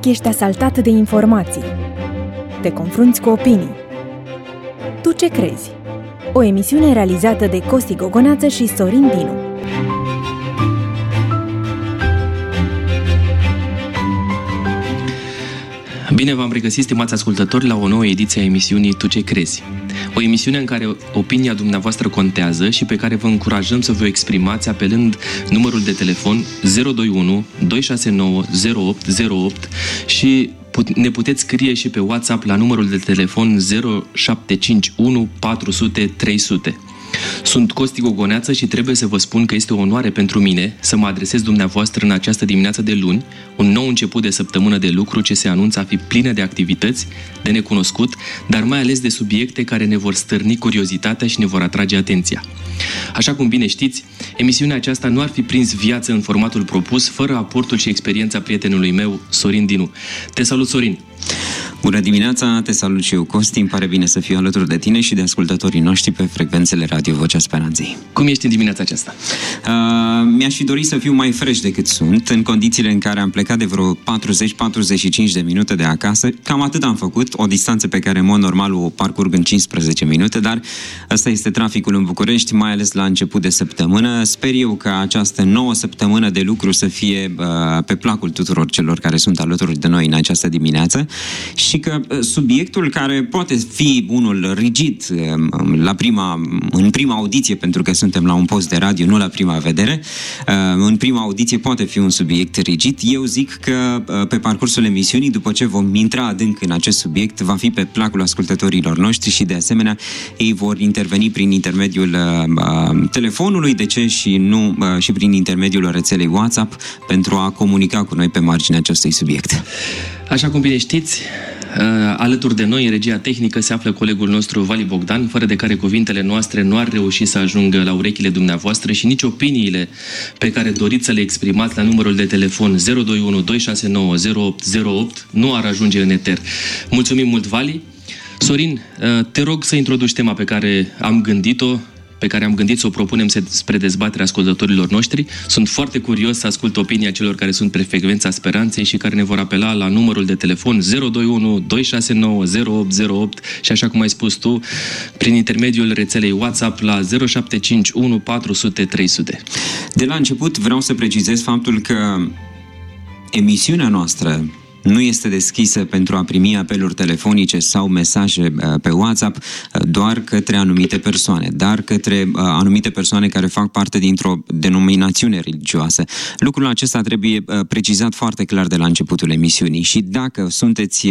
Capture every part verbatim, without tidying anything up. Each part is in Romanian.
urechi ești asaltat de informații. Te confrunți cu opinii. Tu ce crezi? O emisiune realizată de Costi Gogoneață și Sorin Dinu. Bine v-am regăsit, stimați ascultători, la o nouă ediție a emisiunii Tu ce crezi? O emisiune în care opinia dumneavoastră contează și pe care vă încurajăm să vă exprimați apelând numărul de telefon zero doi unu doi șase nouă zero opt zero opt și ne puteți scrie și pe WhatsApp la numărul de telefon zero șapte cinci unu patru zero zero trei zero zero. Sunt Costi Gogoneață și trebuie să vă spun că este o onoare pentru mine să mă adresez dumneavoastră în această dimineață de luni, un nou început de săptămână de lucru ce se anunță a fi plină de activități, de necunoscut, dar mai ales de subiecte care ne vor stârni curiozitatea și ne vor atrage atenția. Așa cum bine știți, emisiunea aceasta nu ar fi prins viață în formatul propus fără aportul și experiența prietenului meu, Sorin Dinu. Te salut, Sorin! Bună dimineața, te salut și eu, Costi, îmi pare bine să fiu alături de tine și de ascultătorii noștri pe frecvențele Radio Vocea Speranței. Cum ești în dimineața aceasta? Uh, mi-aș fi dorit să fiu mai fresh decât sunt, în condițiile în care am plecat de vreo patruzeci patruzeci și cinci de minute de acasă, cam atât am făcut, o distanță pe care în mod normal o parcurg în cincisprezece minute, dar ăsta este traficul în București, mai ales la început de săptămână. Sper eu ca această nouă săptămână de lucru să fie uh, pe placul tuturor celor care sunt alături de noi în această dimineață. Și că subiectul care poate fi unul rigid la prima, în prima audiție, pentru că suntem la un post de radio, nu la prima vedere, în prima audiție poate fi un subiect rigid. Eu zic că pe parcursul emisiunii, după ce vom intra adânc în acest subiect, va fi pe placul ascultătorilor noștri și de asemenea ei vor interveni prin intermediul telefonului, de ce și nu și prin intermediul rețelei WhatsApp pentru a comunica cu noi pe marginea acestui subiect. Așa cum bine știți, alături de noi, în regia tehnică, se află colegul nostru, Vali Bogdan, fără de care cuvintele noastre nu ar reuși să ajungă la urechile dumneavoastră și nici opiniile pe care doriți să le exprimați la numărul de telefon zero doi unu doi șase nouă zero opt zero opt nu ar ajunge în eter. Mulțumim mult, Vali. Sorin, te rog să introduci tema pe care am gândit-o, pe care am gândit să o propunem spre dezbaterea ascultătorilor noștri. Sunt foarte curios să ascult opinia celor care sunt pe frecvența Speranței și care ne vor apela la numărul de telefon zero doi unu doi șase nouă zero opt zero opt și, așa cum ai spus tu, prin intermediul rețelei WhatsApp la zero șapte cinci unu patru zero zero trei zero zero. De la început vreau să precizez faptul că emisiunea noastră nu este deschisă pentru a primi apeluri telefonice sau mesaje pe WhatsApp doar către anumite persoane, dar către anumite persoane care fac parte dintr-o denominațiune religioasă. Lucrul acesta trebuie precizat foarte clar de la începutul emisiunii și dacă sunteți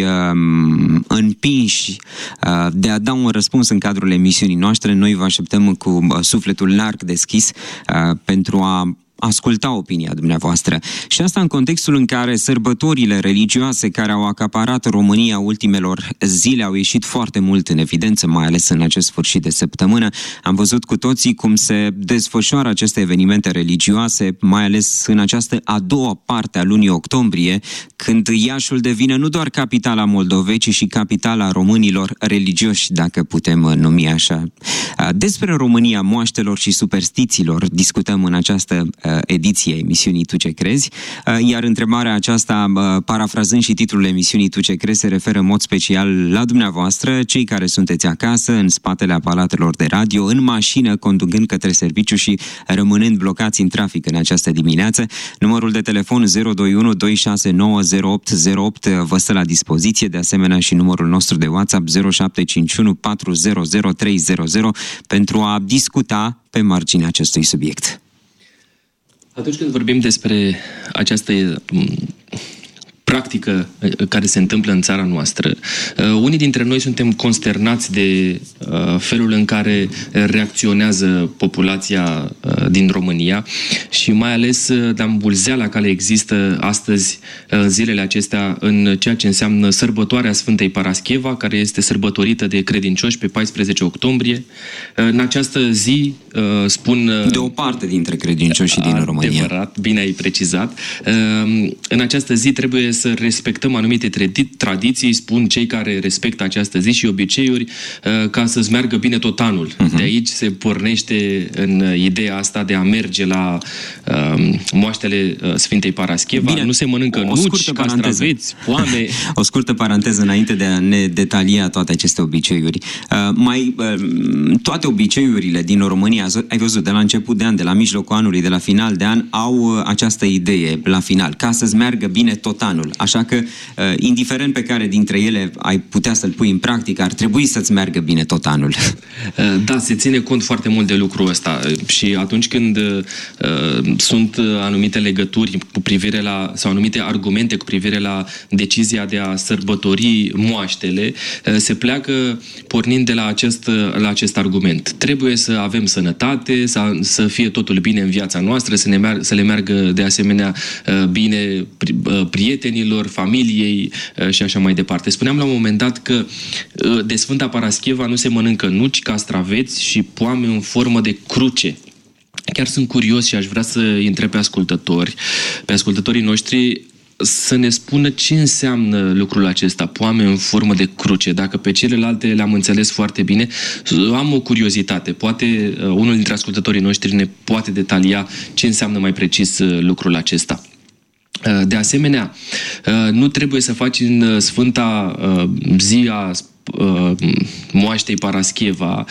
împinși de a da un răspuns în cadrul emisiunii noastre, noi vă așteptăm cu sufletul larg deschis pentru a asculta opinia dumneavoastră. Și asta în contextul în care sărbătorile religioase care au acaparat România ultimelor zile au ieșit foarte mult în evidență, mai ales în acest sfârșit de săptămână. Am văzut cu toții cum se desfășoară aceste evenimente religioase, mai ales în această a doua parte a lunii octombrie, când Iașiul devine nu doar capitala Moldovei, ci și capitala românilor religioși, dacă putem numi așa. Despre România moaștelor și superstițiilor discutăm în această ediție emisiunii Tu ce crezi, iar întrebarea aceasta, parafrazând și titlul emisiunii Tu ce crezi, se referă în mod special la dumneavoastră, cei care sunteți acasă, în spatele aparatelor de radio, în mașină, conducând către serviciu și rămânând blocați în trafic în această dimineață. Numărul de telefon zero doi unu doi șase nouă zero opt zero opt vă stă la dispoziție, de asemenea și numărul nostru de WhatsApp zero șapte cinci unu patru zero zero trei zero zero pentru a discuta pe marginea acestui subiect. Atunci când vorbim despre această practică care se întâmplă în țara noastră, unii dintre noi suntem consternați de felul în care reacționează populația din România și mai ales de ambulzeala care există astăzi, în zilele acestea, în ceea ce înseamnă sărbătoarea Sfântei Parascheva, care este sărbătorită de credincioși pe paisprezece octombrie. În această zi, spun... De o parte dintre credincioșii din România. Adevărat, bine ai precizat. În această zi trebuie să respectăm anumite tradiții, spun cei care respectă această zi și obiceiuri, ca să-ți meargă bine tot anul. Uh-huh. De aici se pornește în ideea asta de a merge la uh, moaștele Sfintei Parascheva. Bine, nu se mănâncă o, o nuci, castraveți, poame. O scurtă paranteză înainte de a ne detalia toate aceste obiceiuri. Uh, mai uh, toate obiceiurile din România, ai văzut, de la început de an, de la mijlocul anului, de la final de an, au uh, această idee la final, ca să-ți meargă bine tot anul. Așa că, uh, indiferent pe care dintre ele ai putea să-l pui în practică, ar trebui să-ți meargă bine tot anul. Da, se ține cont foarte mult de lucrul ăsta și atunci când uh, sunt anumite legături cu privire la, sau anumite argumente cu privire la decizia de a sărbători moaștele, uh, se pleacă pornind de la acest, la acest argument. Trebuie să avem sănătate, să, să fie totul bine în viața noastră, să, ne meargă, să le meargă de asemenea uh, bine pri, uh, prietenilor, familiei uh, și așa mai departe. Spuneam la un moment dat că uh, de Sfânta Parascheva nu se mănâncă nuci, castraveți și poame în formă de cruce. Chiar sunt curios și aș vrea să întreb pe ascultători, pe ascultătorii noștri, să ne spună ce înseamnă lucrul acesta, poame în formă de cruce. Dacă pe celelalte le-am înțeles foarte bine, am o curiozitate. Poate unul dintre ascultătorii noștri ne poate detalia ce înseamnă mai precis lucrul acesta. De asemenea, nu trebuie să faci în Sfânta zi a moaștei Parascheva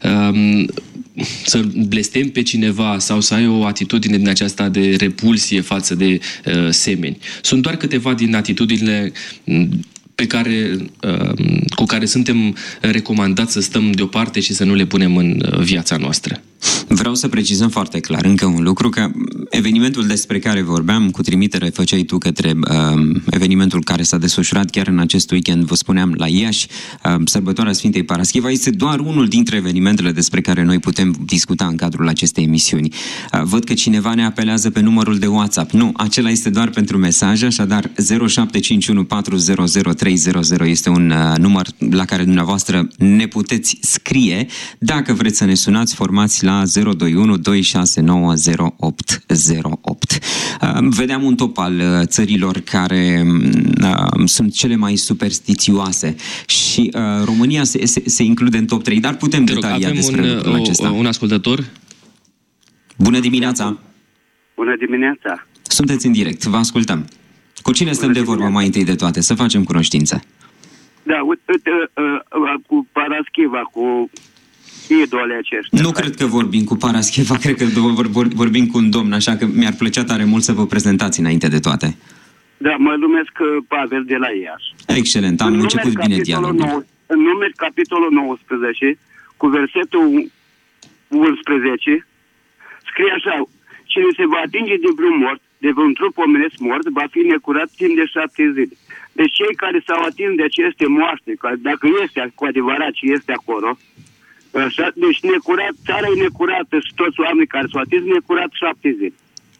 să blestemi pe cineva sau să ai o atitudine din aceasta de repulsie față de uh, semeni. Sunt doar câteva din atitudinile pe care, uh, cu care suntem recomandați să stăm deoparte și să nu le punem în viața noastră. Vreau să precizăm foarte clar încă un lucru, că evenimentul despre care vorbeam, cu trimitere făceai tu către uh, evenimentul care s-a desfășurat chiar în acest weekend, vă spuneam, la Iași, uh, sărbătoarea Sfintei Parascheva, este doar unul dintre evenimentele despre care noi putem discuta în cadrul acestei emisiuni. Uh, văd că cineva ne apelează pe numărul de WhatsApp. Nu, acela este doar pentru mesaje, așadar zero șapte cinci unu patru zero zero trei zero zero este un uh, număr la care dumneavoastră ne puteți scrie. Dacă vreți să ne sunați, formați la zero doi unu doi șase nouă zero opt zero opt. Vedeam un top al țărilor care uh, sunt cele mai superstițioase și uh, România se, se, se include în top trei, dar putem detalia despre un, lucrul acesta. Un ascultător? Bună dimineața! Bună dimineața! Sunteți în direct, vă ascultăm. Cu cine stăm de vorbă mai întâi de toate? Să facem cunoștință. Da, uite, uh, uh, cu Parascheva, cu idole aceștia. Nu cred că vorbim cu Parascheva, cred că vorbim cu un domn, așa că mi-ar plăcea tare mult să vă prezentați înainte de toate. Da, mă numesc Pavel de la Iași. Excelent, am început bine dialogul. În numeri capitolul nouăsprezece, cu versetul unsprezece, scrie așa: cine se va atinge de vreun mort, de vreun trup omenesc mort, va fi necurat timp de șapte zile. Deci cei care s-au atins de aceste moaște, dacă este cu adevărat ce este acolo, așa, deci necurat, țara e necurată și toți oamenii care s-au atins necurat șapte zile.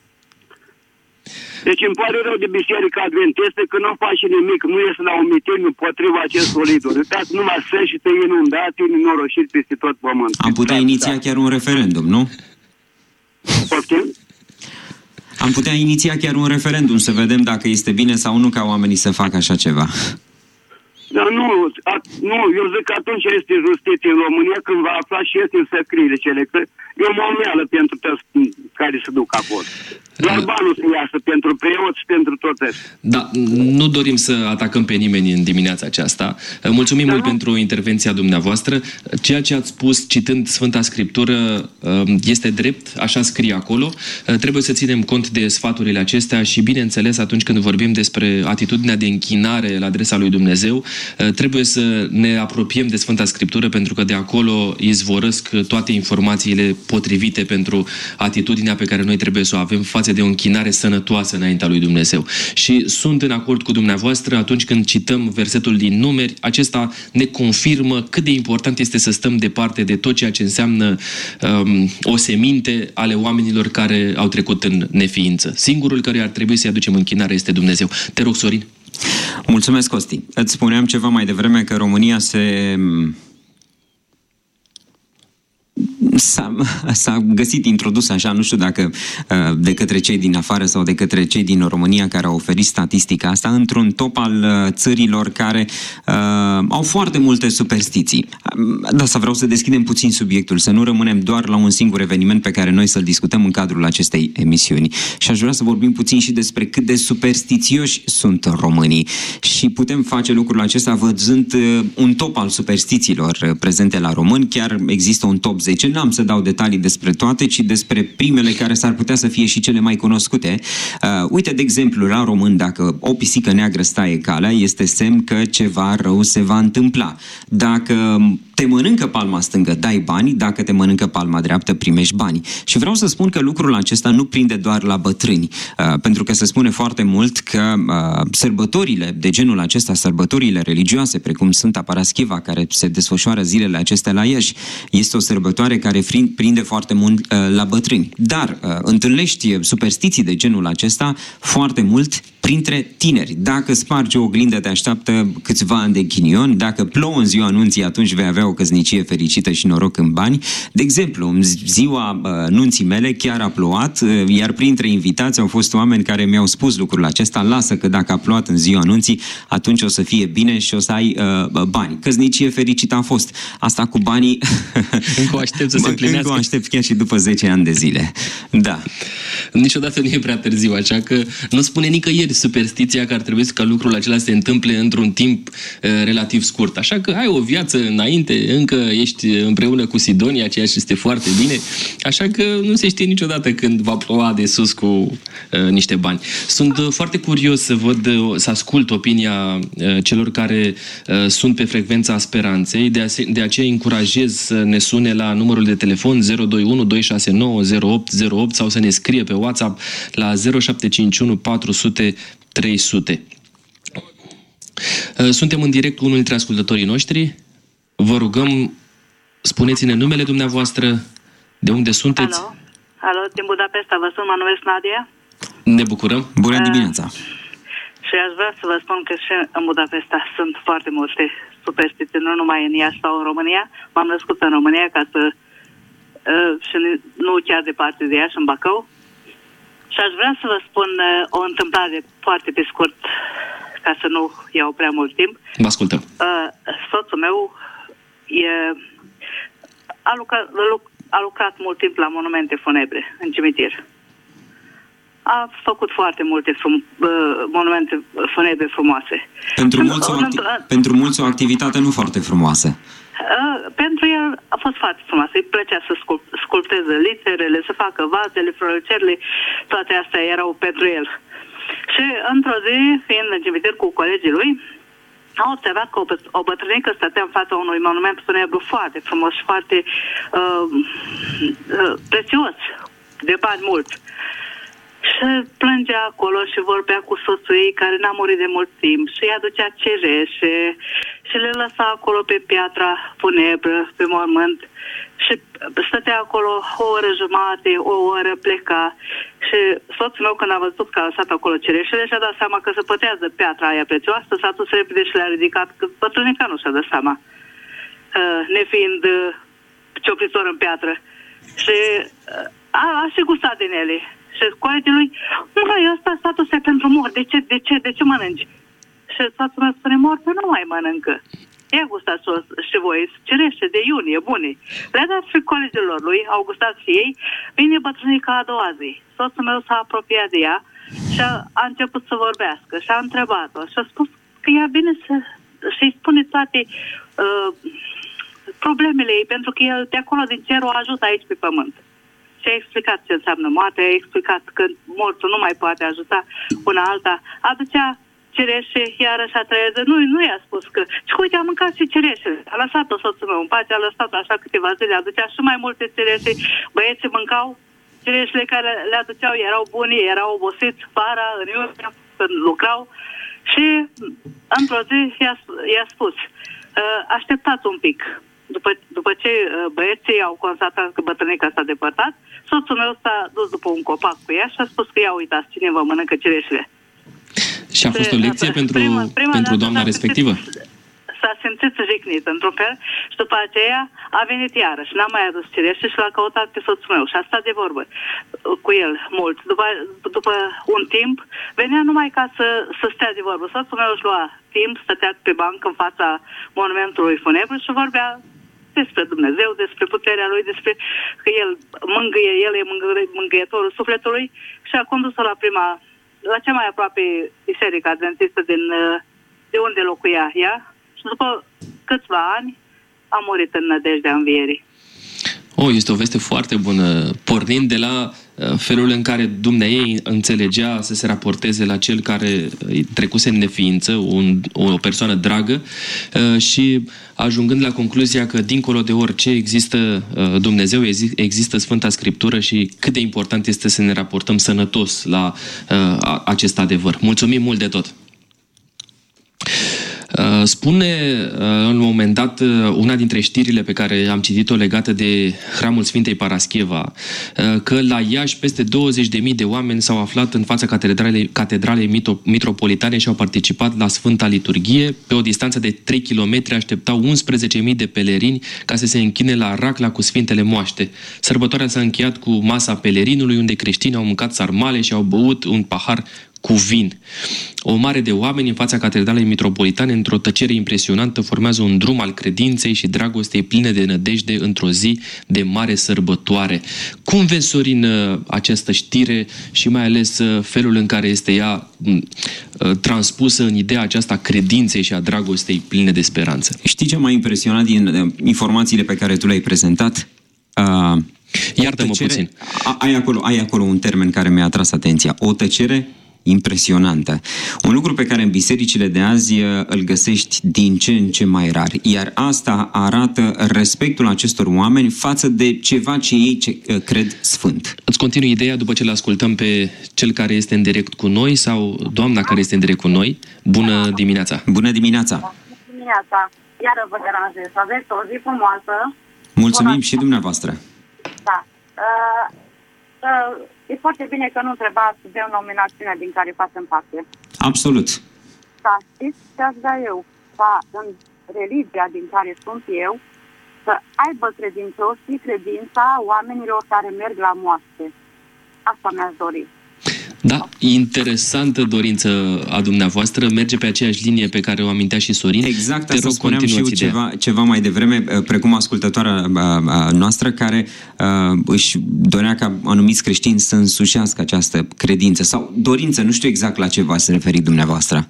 Deci îmi pare rău de biserica adventistă că nu face nimic, nu iese la un miting împotriva acestor idoli. Uitați numai săi și tăi inundate, nenorociri peste tot pământul. Am putea iniția chiar un referendum, nu? Poftim? Am putea iniția chiar un referendum, să vedem dacă este bine sau nu ca oamenii să facă așa ceva. Dar nu, a, nu, eu zic că atunci este justiție în România când va afla și este în săcriile cele, că e o momeală pentru toți care se duc acolo. Doar banul să iasă pentru preoți și pentru tot restul. Da, nu dorim să atacăm pe nimeni în dimineața aceasta. Mulțumim da, mult nu? pentru intervenția dumneavoastră. Ceea ce ați spus citând Sfânta Scriptură este drept, așa scrie acolo. Trebuie să ținem cont de sfaturile acestea și, bineînțeles, atunci când vorbim despre atitudinea de închinare la adresa lui Dumnezeu, trebuie să ne apropiem de Sfânta Scriptură, pentru că de acolo izvorăsc toate informațiile potrivite pentru atitudinea pe care noi trebuie să o avem față de o închinare sănătoasă înaintea lui Dumnezeu. Și sunt în acord cu dumneavoastră atunci când cităm versetul din Numeri, acesta ne confirmă cât de important este să stăm departe de tot ceea ce înseamnă um, oseminte ale oamenilor care au trecut în neființă. Singurul care ar trebui să-i aducem închinare este Dumnezeu. Te rog, Sorin. Mulțumesc, Costi. Îți spuneam ceva mai devreme că România se... s-a, s-a găsit introdus așa, nu știu dacă de către cei din afară sau de către cei din România care au oferit statistica asta, într-un top al țărilor care uh, au foarte multe superstiții. De asta vreau să deschidem puțin subiectul, să nu rămânem doar la un singur eveniment pe care noi să-l discutăm în cadrul acestei emisiuni. Și aș vrea să vorbim puțin și despre cât de superstițioși sunt românii. Și putem face lucrul acesta văzând un top al superstițiilor prezente la români. Chiar există un top zece. N-am să dau detalii despre toate, ci despre primele care s-ar putea să fie și cele mai cunoscute. Uh, uite, de exemplu, la român, dacă o pisică neagră staie calea, este semn că ceva rău se va întâmpla. Dacă te mănâncă palma stângă, dai bani, dacă te mănâncă palma dreaptă, primești bani. Și vreau să spun că lucrul acesta nu prinde doar la bătrâni, uh, pentru că se spune foarte mult că uh, sărbătorile de genul acesta, sărbătorile religioase, precum Sfânta Paraschiva, care se desfășoară zilele acestea la Iași, este o sărbătoare care prinde foarte mult uh, la bătrâni. Dar uh, întâlnești superstiții de genul acesta foarte mult printre tineri. Dacă spargi o oglindă, te așteaptă câțiva ani de ghinion. Dacă plouă în ziua anunții, atunci vei avea o căsnicie fericită și noroc în bani. De exemplu, în ziua uh, nunții mele chiar a plouat, uh, iar printre invitați au fost oameni care mi-au spus lucrul acesta: lasă că dacă a plouat în ziua anunții, atunci o să fie bine și o să ai uh, bani. Căsnicie fericită a fost. Asta cu banii... Încă o aștept să se împlinească. Încă o aștept chiar și după zece ani de zile. Da. Niciodată nu e prea târziu, așa că nu spune nicăieri superstiția că ar trebui ca lucrul acela să se întâmple într-un timp uh, relativ scurt. Așa că ai o viață înainte, încă ești împreună cu Sidonia, ceea ce este foarte bine, așa că nu se știe niciodată când va ploua de sus cu uh, niște bani. Sunt uh, foarte curios să văd, uh, să ascult opinia uh, celor care uh, sunt pe frecvența speranței, de, ase- de aceea încurajez să ne sune la numărul de telefon zero doi unu doi șase nouă zero opt zero opt sau să ne scrie pe WhatsApp la zero șapte cinci unu patru sute trei sute. Suntem în direct cu unul dintre ascultătorii noștri. Vă rugăm, spuneți-ne numele dumneavoastră, de unde sunteți? Alo, alo, din Budapesta, vă sunt, mă numesc Nadia. Ne bucurăm. Bună dimineața! Uh, și aș vrea să vă spun că și în Budapesta sunt foarte multe superstiții, nu numai în Iași sau în România. M-am născut în România ca să uh, și nu chiar departe de Iași, în Bacău. Și aș vrea să vă spun uh, o întâmplare foarte pe scurt, ca să nu iau prea mult timp. Vă ascultăm. Uh, soțul meu e, a, lucrat, a lucrat mult timp la monumente funebre, în cimitir. A făcut foarte multe frum, uh, monumente funebre frumoase. Pentru mulți, o acti- pentru mulți o activitate nu foarte frumoasă. Uh, pentru el a fost foarte frumoasă. Îi plăcea să sculp- sculpteze literele, să facă vazele, floricerile, toate astea erau pentru el. Și într-o zi, fiind în cimitir cu colegii lui, a observat că o, o bătrânică stătea în fața unui monument funebru foarte frumos și foarte uh, uh, prețios, de bani mulți. Și plângea acolo și vorbea cu soțul ei care n-a murit de mult timp și îi aducea cereșe și le lăsa acolo pe piatra funebră, pe mormânt. Și stătea acolo o oră jumate, o oră, pleca. Și soțul meu, când a văzut că a lăsat acolo cereșele, și-a dat seama că se pătează piatra aia prețioasă, s-a dus repede și le-a ridicat, că bătrânica nu și-a dat seama, nefiind cioplitor în piatră. Și a, a și gustat din ele. Și colegii lui: măi, ăsta statul e pentru mor, de ce, de ce, de ce mănânci? Și soțul meu spune: mor, că nu mai mănâncă. Ia gustați și voi, cerește de iunie, bune. Le-a dat și colegilor lui, au gustat și ei. Vine bătrânica a doua zi. Soțul meu s-a apropiat de ea și a, a început să vorbească și a întrebat-o. Și a spus că ea vine să, să-i spune toate uh, problemele ei, pentru că el de acolo din cer o ajută aici pe pământ. Și a explicat ce înseamnă moarte, a explicat că mortul nu mai poate ajuta una alta. Aducea cereșe, iarăși a treia zi. Nu, nu i-a spus că... Și uite, a mâncat și cereșe. A lăsat-o soțul meu în pace, a lăsat-o așa câteva zile, aducea și mai multe cereșe. Băieții mâncau, cereșele care le aduceau erau bune, erau obosiți vara, în iunie, când lucrau. Și într-o zi i-a, i-a spus: așteptați un pic. După, după ce băieții au constatat că bătrânica s-a depărtat, soțul meu s-a dus după un copac cu ea și a spus că ia uitați, cine vă mănâncă cereșele. Și a fost o lecție pentru, prima, prima pentru doamna respectivă? s-a simțit jignit într-un fel și după aceea a venit iarăși, n-a mai adus cireșe și l-a căutat pe soțul meu și a stat de vorbă cu el mult. După, după un timp venea numai ca să, să stea de vorbă. Soțul meu își lua timp, stătea pe bancă în fața monumentului funebru și vorbea despre Dumnezeu, despre puterea Lui, despre că El mângâie, El e mângâietorul sufletului și a condus-o la prima, la cea mai aproape biserică adventistă din, de unde locuia ea și după câțiva ani a murit în nădejdea învierii. Oh, este o veste foarte bună, pornind de la felul în care dumneaei înțelegea să se raporteze la cel care îi trecuse în neființă, un, o persoană dragă, și ajungând la concluzia că dincolo de orice există Dumnezeu, există Sfânta Scriptură și cât de important este să ne raportăm sănătos la acest adevăr. Mulțumim mult de tot! Spune în un moment dat una dintre știrile pe care am citit-o legată de Hramul Sfintei Parascheva, că la Iași peste douăzeci de mii de oameni s-au aflat în fața catedralei, catedralei mitropolitane și au participat la Sfânta Liturghie. Pe o distanță de trei kilometri așteptau unsprezece mii de pelerini ca să se închine la racla cu Sfintele Moaște. Sărbătoarea s-a încheiat cu masa pelerinului, unde creștinii au mâncat sarmale și au băut un pahar cu vin. O mare de oameni în fața catedralei mitropolitane, într-o tăcere impresionantă, formează un drum al credinței și dragostei pline de nădejde într-o zi de mare sărbătoare. Cum vezi, Sorin, această știre și mai ales felul în care este ea transpusă în ideea aceasta credinței și a dragostei pline de speranță? Știi ce m-a impresionat din informațiile pe care tu le-ai prezentat? Uh... Iartă-mă puțin. Ai acolo, ai acolo un termen care mi-a atras atenția. O tăcere impresionantă. Un lucru pe care în bisericile de azi îl găsești din ce în ce mai rar. Iar asta arată respectul acestor oameni față de ceva ce ei ce, cred sfânt. Îți continui ideea după ce le ascultăm pe cel care este în direct cu noi sau doamna care este în direct cu noi. Bună dimineața! Bună dimineața! Bună dimineața! Iară vă deranjez. Aveți o zi frumoasă. Mulțumim Bună. Și dumneavoastră. Da. Uh, uh, e foarte bine că nu trebuia să dea o nominațiune din care facem parte. Absolut. Da, știți ce aș vrea eu? Ca în religia din care sunt eu, să aibă credincioșii credința oamenilor care merg la moaște. Asta mi-aș dori. Da, interesantă dorință a dumneavoastră, merge pe aceeași linie pe care o amintea și Sorin. Exact, asta spuneam și eu ceva, ceva mai devreme, precum ascultătoarea noastră care uh, își dorea ca anumiți creștini să însușească această credință sau dorință, nu știu exact la ce v-ați referit dumneavoastră.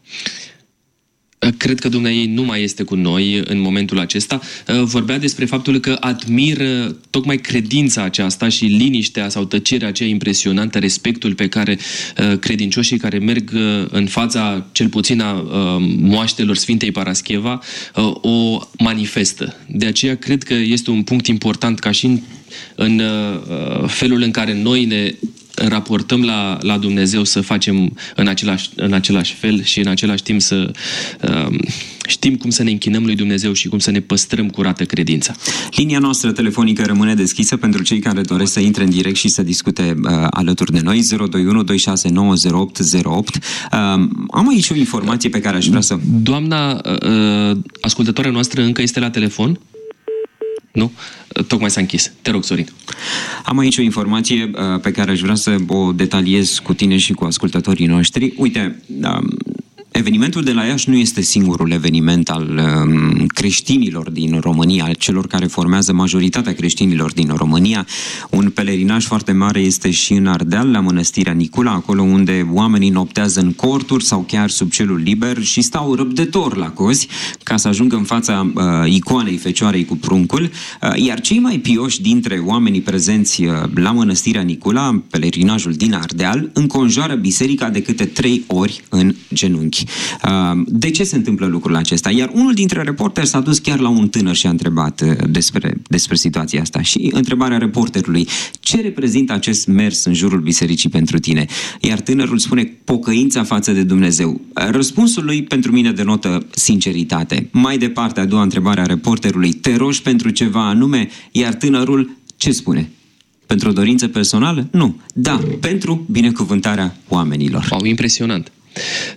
Cred că dumneaei nu mai este cu noi în momentul acesta. Vorbea despre faptul că admiră tocmai credința aceasta și liniștea sau tăcerea aceea impresionantă, respectul pe care credincioșii care merg în fața, cel puțin, a moaștelor Sfintei Parascheva o manifestă. De aceea cred că este un punct important ca și în, în felul în care noi ne raportăm la, la Dumnezeu să facem în același, în același fel și în același timp să uh, știm cum să ne închinăm lui Dumnezeu și cum să ne păstrăm curată credința. Linia noastră telefonică rămâne deschisă pentru cei care doresc să intre în direct și să discute uh, alături de noi. zero doi unu doi șase nouă zero opt zero opt. Uh, am aici o informație pe care aș vrea să... Doamna uh, ascultătoarea noastră încă este la telefon? Nu? Tocmai s-a închis. Te rog, Sorin. Am aici o informație uh, pe care aș vrea să o detaliez cu tine și cu ascultătorii noștri. Uite, uh, evenimentul de la Iași nu este singurul eveniment al um, creștinilor din România, al celor care formează majoritatea creștinilor din România. Un pelerinaj foarte mare este și în Ardeal, la Mănăstirea Nicula, acolo unde oamenii noptează în corturi sau chiar sub cerul liber și stau răbdător la cozi ca să ajungă în fața uh, icoanei Fecioarei cu pruncul. Uh, iar cei mai pioși dintre oamenii prezenți uh, la Mănăstirea Nicula, pelerinajul din Ardeal, înconjoară biserica de câte trei ori în genunchi. De ce se întâmplă lucrul acesta? Iar unul dintre reporteri s-a dus chiar la un tânăr și a întrebat despre, despre situația asta. Și întrebarea reporterului: ce reprezintă acest mers în jurul bisericii pentru tine? Iar tânărul spune: pocăința față de Dumnezeu. Răspunsul lui pentru mine denotă sinceritate. Mai departe, a doua întrebare a reporterului: te rogi pentru ceva anume? Iar tânărul ce spune? Pentru o dorință personală? Nu. Da, pentru binecuvântarea oamenilor. Wow, impresionant.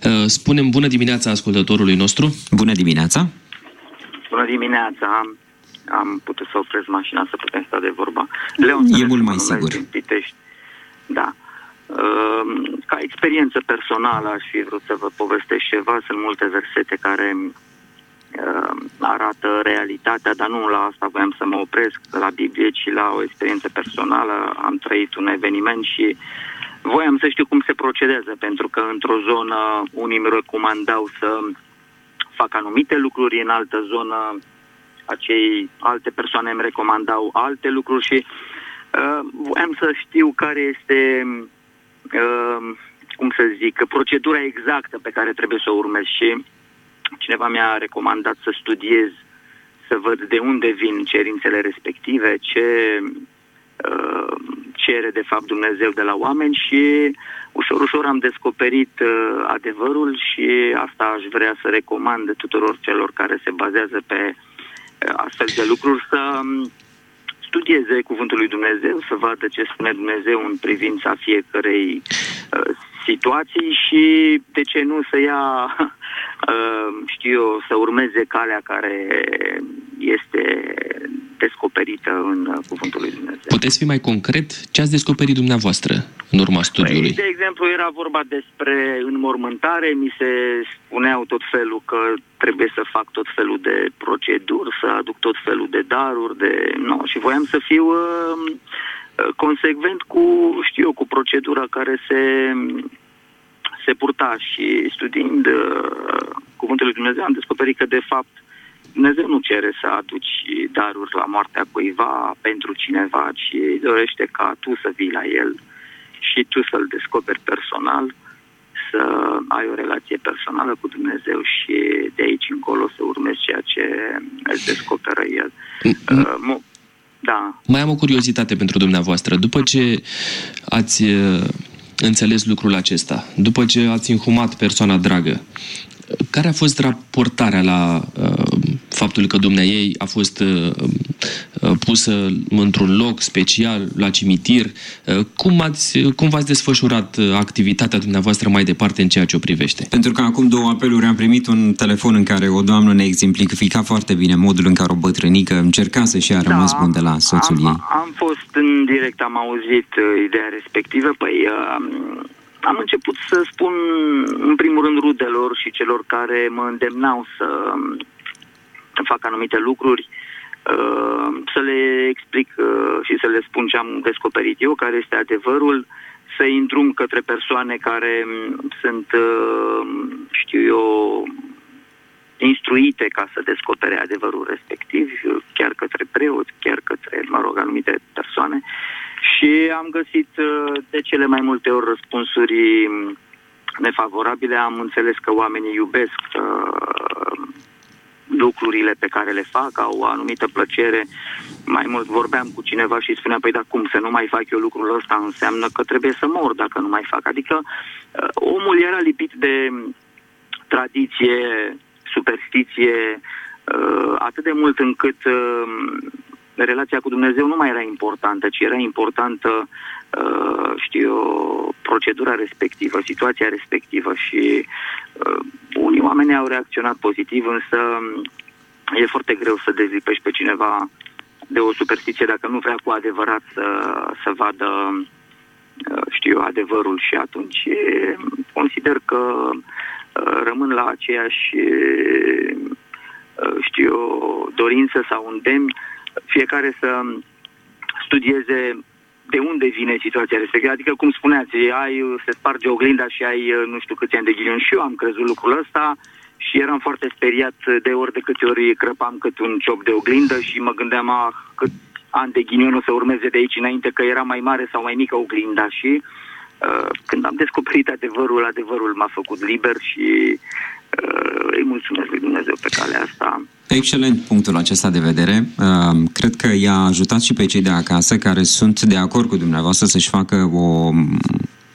Spunem bună dimineața ascultătorului nostru. Bună dimineața. Bună dimineața. Am putut să opresc mașina să putem sta de vorba. Leon, e mult mai sigur. Da. Ca experiență personală aș fi vrut să vă povestesc ceva. Sunt multe versete care arată realitatea, dar nu la asta voiam să mă opresc, la Biblie, ci la o experiență personală. Am trăit un eveniment și voiam să știu cum se procedează, pentru că într-o zonă unii îmi recomandau să fac anumite lucruri, în altă zonă acei alte persoane îmi recomandau alte lucruri și uh, voiam să știu care este, uh, cum să zic, procedura exactă pe care trebuie să o urmez și cineva mi-a recomandat să studiez, să văd de unde vin cerințele respective, ce uh, cere de fapt Dumnezeu de la oameni și ușor, ușor am descoperit uh, adevărul și asta aș vrea să recomand tuturor celor care se bazează pe uh, astfel de lucruri să um, studieze Cuvântul lui Dumnezeu, să vadă ce spune Dumnezeu în privința fiecărei uh, situații și de ce nu să ia, uh, știu eu, să urmeze calea care este descoperită în Cuvântul lui Dumnezeu. Puteți fi mai concret? Ce ați descoperit dumneavoastră în urma studiului? Păi, de exemplu, era vorba despre înmormântare, mi se spuneau tot felul că trebuie să fac tot felul de proceduri, să aduc tot felul de daruri, de... No, și voiam să fiu uh, consecvent cu, știu eu, cu procedura care se, se purta și studiind uh, Cuvântul lui Dumnezeu am descoperit că, de fapt, Dumnezeu nu cere să aduci daruri la moartea cuiva pentru cineva, ci dorește ca tu să vii la el și tu să-l descoperi personal, să ai o relație personală cu Dumnezeu și de aici încolo să urmezi ceea ce îți descoperă el. Uh, da. Mai am o curiozitate pentru dumneavoastră. După ce ați înțeles lucrul acesta, după ce ați inhumat persoana dragă, care a fost raportarea la uh, faptul că dumneaei a fost uh, pusă într-un loc special, la cimitir? Uh, cum, ați, cum v-ați desfășurat activitatea dumneavoastră mai departe în ceea ce o privește? Pentru că acum două apeluri am primit un telefon în care o doamnă ne exemplifica foarte bine modul în care o bătrânică încerca să-și ia rămas bun de la soțul am, ei. Am fost în direct, am auzit uh, ideea respectivă. Păi... Uh, Am început să spun, în primul rând, rudelor și celor care mă îndemnau să fac anumite lucruri, să le explic și să le spun ce am descoperit eu, care este adevărul, să-i îndrum către persoane care sunt, știu eu, instruite ca să descopere adevărul respectiv, chiar către preoți, chiar către, mă rog, anumite persoane. Și am găsit de cele mai multe ori răspunsuri nefavorabile. Am înțeles că oamenii iubesc uh, lucrurile pe care le fac, au o anumită plăcere. Mai mult vorbeam cu cineva și spunea, păi dar cum să nu mai fac eu lucrul ăsta înseamnă că trebuie să mor dacă nu mai fac. Adică uh, omul era lipit de tradiție, superstiție, uh, atât de mult încât... Uh, relația cu Dumnezeu nu mai era importantă, ci era importantă, uh, știu eu, procedura respectivă, situația respectivă și uh, unii oameni au reacționat pozitiv, însă e foarte greu să dezlipești pe cineva de o superstiție dacă nu vrea cu adevărat să, să vadă, uh, știu eu, adevărul și atunci consider că uh, rămân la aceeași, uh, știu eu, dorință sau îndemn fiecare să studieze de unde vine situația respectivă. Adică, cum spuneați, ai, se sparge oglinda și ai nu știu câți ani de ghinion. Și eu am crezut lucrul ăsta și eram foarte speriat de ori de câte ori crăpam cât un ciop de oglindă și mă gândeam ah, cât ani de ghinion o să urmeze de aici înainte, că era mai mare sau mai mică oglinda. Și uh, când am descoperit adevărul, adevărul m-a făcut liber și uh, îi mulțumesc lui Dumnezeu pe calea asta. Excelent punctul acesta de vedere. Cred că i-a ajutat și pe cei de acasă care sunt de acord cu dumneavoastră să-și facă o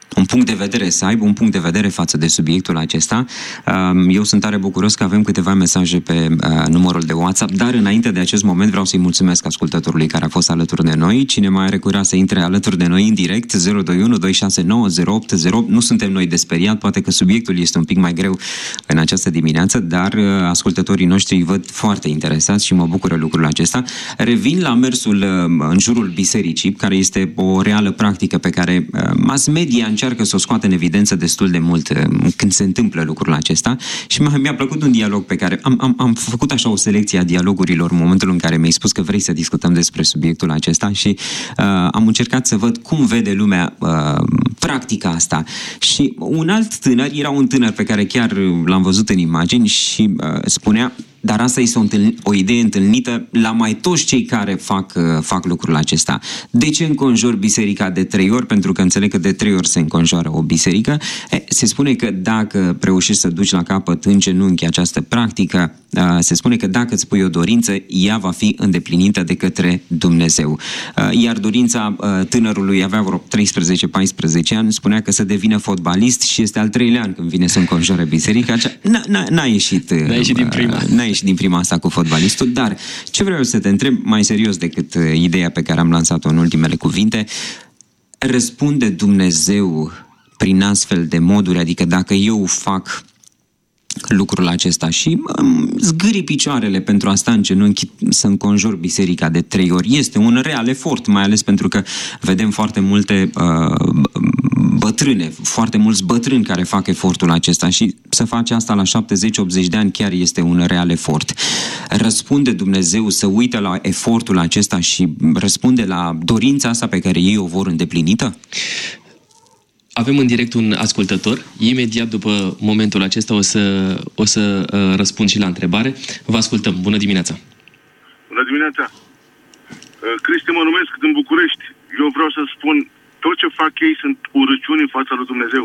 un punct de vedere, să aibă un punct de vedere față de subiectul acesta. Eu sunt tare bucuros că avem câteva mesaje pe numărul de WhatsApp, dar înainte de acest moment vreau să-i mulțumesc ascultătorului care a fost alături de noi. Cine mai are curaj să intre alături de noi în direct, zero doi unu doi șase nouă zero opt zero. Nu suntem noi de speriat, poate că subiectul este un pic mai greu în această dimineață, dar ascultătorii noștri îi văd foarte interesați și mă bucură lucrul acesta. Revin la mersul în jurul bisericii, care este o reală practică pe care mass media încearcă să o scoată în evidență destul de mult când se întâmplă lucrul acesta și mi-a plăcut un dialog pe care am, am, am făcut așa o selecție a dialogurilor în momentul în care mi-ai spus că vrei să discutăm despre subiectul acesta și uh, am încercat să văd cum vede lumea uh, practica asta. Și un alt tânăr, era un tânăr pe care chiar l-am văzut în imagini și uh, spunea, dar asta este o, o idee întâlnită la mai toți cei care fac, uh, fac lucrul acesta. De ce înconjori biserica de trei ori? Pentru că înțeleg că de trei ori se înconjoară o biserică. E, se spune că dacă reușești să duci la capăt în genunchi această practică, uh, se spune că dacă îți pui o dorință, ea va fi îndeplinită de către Dumnezeu. Uh, iar dorința uh, tânărului avea vreo treisprezece paisprezece ani, spunea că să devină fotbalist și este al treilea an când vine să înconjoare biserica. N-a, n-a, n-a ieșit, uh, n-a ieșit din prima. Uh, n-a ieșit din prima asta cu fotbalistul, dar ce vreau să te întreb mai serios decât uh, ideea pe care am lansat-o în ultimele cuvinte, răspunde Dumnezeu prin astfel de moduri? Adică dacă eu fac lucrul acesta și um, zgâri picioarele pentru a sta în genunchi să înconjur biserica de trei ori, este un real efort, mai ales pentru că vedem foarte multe uh, bătrâne, foarte mulți bătrâni care fac efortul acesta și să faci asta la șaptezeci optzeci de ani chiar este un real efort. Răspunde Dumnezeu să uite la efortul acesta și răspunde la dorința asta pe care ei o vor îndeplinită? Avem în direct un ascultător. Imediat după momentul acesta o să, o să uh, răspund și la întrebare. Vă ascultăm. Bună dimineața! Bună dimineața! Uh, Cristi mă numesc din București. Eu vreau să spun, tot ce fac ei sunt urăciuni în fața lui Dumnezeu.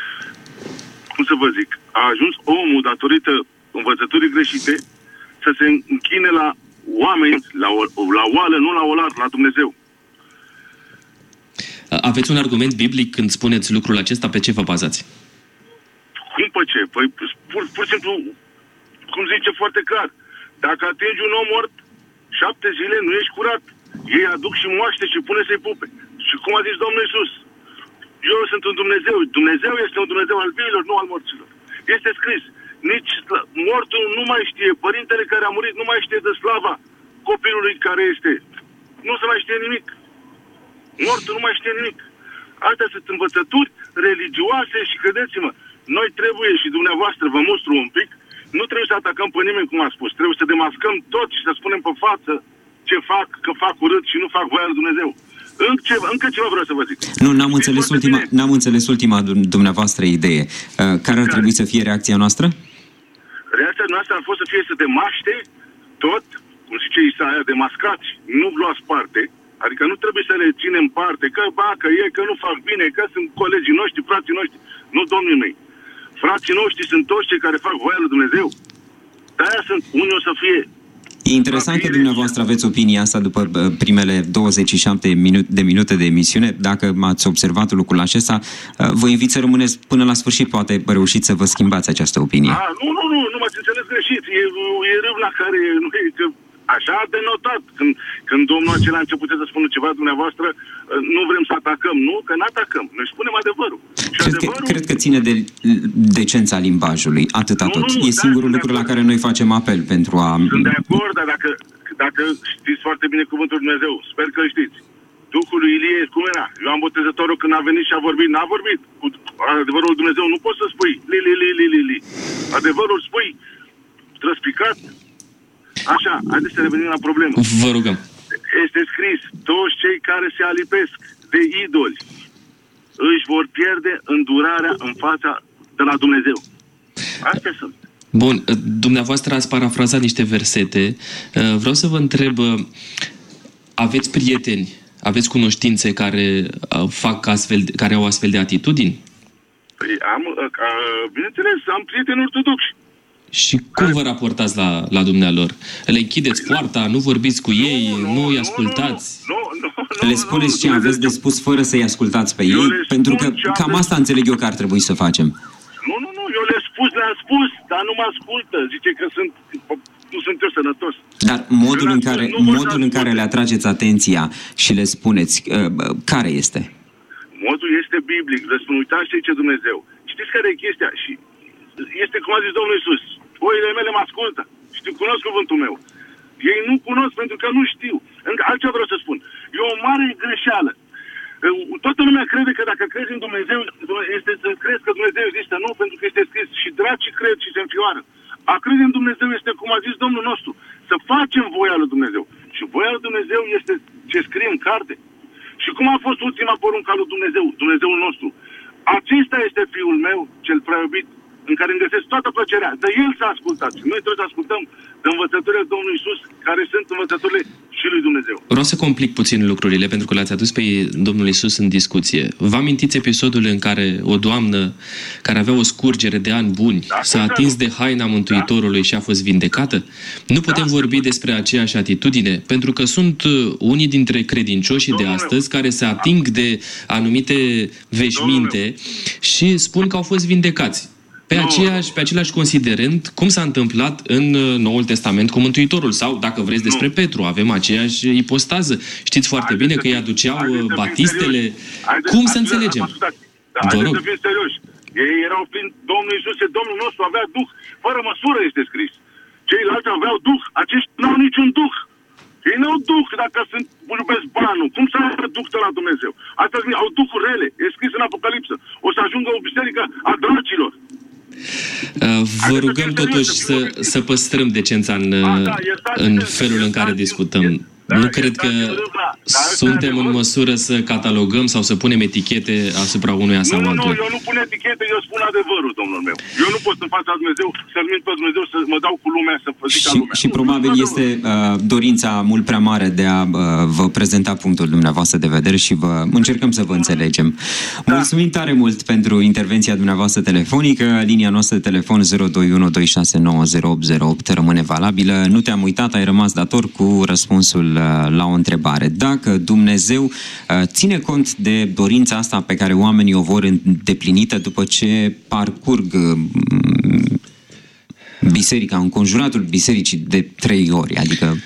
Cum să vă zic? A ajuns omul, datorită învățăturii greșite, să se închine la oameni, la, o, la oală, nu la olar, la Dumnezeu. Aveți un argument biblic când spuneți lucrul acesta? Pe ce vă bazați? Cum pe ce? Păi pur, pur și simplu, cum zice foarte clar, dacă atingi un om mort, șapte zile nu ești curat. Ei aduc și moaște și pune să-i pupe. Și cum a zis Domnul Iisus, eu sunt un Dumnezeu. Dumnezeu este un Dumnezeu al viilor, nu al morților. Este scris, nici mortul nu mai știe, părintele care a murit nu mai știe de slava copilului care este. Nu se mai știe nimic. Mortul nu mai știe nimic. Astea sunt învățături religioase și credeți-mă, noi trebuie și dumneavoastră vă mustru un pic, nu trebuie să atacăm pe nimeni, cum a spus, trebuie să demascăm tot și să spunem pe față ce fac, că fac urât și nu fac voia lui Dumnezeu. Încă ceva, încă ceva vreau să vă zic. Nu, n-am înțeles, ultima, n-am înțeles ultima dumneavoastră idee. Care ar trebui să fie reacția noastră? Reacția noastră ar fost să fie să demaște tot, cum zice Isaia, demascați, nu luați parte. Adică nu trebuie să le ținem parte, că ba, că e, că nu fac bine, că sunt colegii noștri, frații noștri. Nu, domnii mei. Frații noștri sunt toți cei care fac voia lui Dumnezeu. De-aia sunt, unii o să fie... E interesant că dumneavoastră aveți opinia asta după primele douăzeci și șapte de minute de emisiune. Dacă m-ați observat lucrul acesta, vă invit să rămâneți până la sfârșit, poate reușiți să vă schimbați această opinie. A, nu, nu, nu, nu m-ați înțeles greșit. E, e râv la care... Nu e, că așa a denotat. Când, când domnul acela a început să spună ceva dumneavoastră, nu vrem să atacăm. Nu, că nu atacăm. Noi spunem adevărul. Și cred, adevărul... Că, cred că ține de decența limbajului. Atâta nu, tot. Nu, nu, e singurul lucru la care noi facem apel pentru a... Sunt de acord, dar dacă, dacă știți foarte bine cuvântul Dumnezeu, sper că știți. Duhul lui Ilie, cum era? Ioan Botezătorul când a venit și a vorbit, n-a vorbit. Cu adevărul lui Dumnezeu nu poți să spui li, li, li, li, li, li. Adevărul spui răspicat. Așa, haideți să revenim la problemă. Vă rugăm. Este scris, toți cei care se alipesc de idoli își vor pierde îndurarea în fața de la Dumnezeu. Astea sunt. Bun, dumneavoastră ați parafrazat niște versete. Vreau să vă întreb, aveți prieteni, aveți cunoștințe care fac astfel, care au astfel de atitudini? Păi am, bineînțeles, am prieteni ortodoxi. Și cum vă raportați la, la dumnealor? Le închideți poarta, nu vorbiți cu ei, nu, nu, nu îi ascultați? Nu, nu, nu, le spuneți nu, ce aveți de spus fără să-i ascultați pe ei? Pentru că cam asta înțeleg eu că ar trebui să facem. Nu, nu, nu, eu le-am spus, le-am spus, dar nu mă ascultă. Zice că sunt, nu sunt eu sănătos. Dar modul în care, modul în care le atrageți atenția și le spuneți, uh, care este? Modul este biblic. Le spun, uitați ce zice Dumnezeu. Știți care e chestia? Și este cum a zis Domnul Iisus. Oile mele mă ascultă. Știu, cunosc cuvântul meu. Ei nu cunosc pentru că nu știu. Altceva vreau să spun. E o mare greșeală. Toată lumea crede că dacă crezi în Dumnezeu, este să crezi că Dumnezeu există. Nu, pentru că este scris. Și dracii cred și se înfioară. A crede în Dumnezeu este, cum a zis Domnul nostru, să facem voia lui Dumnezeu. Și voia lui Dumnezeu este ce scrie în carte. Și cum a fost ultima poruncă a lui Dumnezeu, Dumnezeul nostru? Acesta este Fiul meu, cel prea iubit, în care îmi găsesc toată plăcerea. De El să ascultați. Noi trebuie să ascultăm de învățăturile Domnului Iisus, care sunt învățăturile și lui Dumnezeu. Vreau să complic puțin lucrurile, pentru că l-ați adus pe Domnul Iisus în discuție. Vă amintiți episodul în care o doamnă care avea o scurgere de ani buni da, s-a atins de haina Mântuitorului da. și a fost vindecată? Nu putem da, vorbi despre aceeași atitudine, pentru că sunt unii dintre credincioșii Domnul de astăzi meu. care se ating de anumite veșminte și spun că au fost vindecați. Pe, aceeași, pe același considerent, cum s-a întâmplat în Noul Testament cu Mântuitorul, sau, dacă vreți, despre nu. Petru, avem aceeași ipostază. Știți foarte haideți bine că îi aduceau batistele. Haideți, cum să înțelegem? Da, haideți să fim serioși. Ei erau plini, Domnul Iisus, Domnul nostru avea Duh, fără măsură este scris. Ceilalți aveau Duh, aceștia n-au niciun Duh. Ei n-au Duh dacă sunt iubesc banul. Cum să aibă Duh de la Dumnezeu? Astea au Duhuri rele, e scris în Apocalipsă. O să ajungă o biserică a dracilor. Vă rugăm totuși să, să păstrăm decența în, în felul în care discutăm. Da, nu cred că da, suntem în măsură să catalogăm sau să punem etichete asupra unuia sau altuia. Nu, nu, eu nu pun etichete, eu spun adevărul, domnul meu. Eu nu pot în fața lui Dumnezeu să-L mint pe Dumnezeu, să mă dau cu lumea, să zic ca lumea. Și probabil este uh, dorința mult prea mare de a uh, vă prezenta punctul dumneavoastră de vedere și vă încercăm să vă înțelegem. Da. Mulțumim tare mult pentru intervenția dumneavoastră telefonică. Linia noastră de telefon zero doi unu doi șase nouă zero opt zero opt rămâne valabilă. Nu te-am uitat, ai rămas dator cu răspunsul la o întrebare. Dacă Dumnezeu ține cont de dorința asta pe care oamenii o vor îndeplinită după ce parcurg biserica, înconjuratul bisericii de trei ori, adică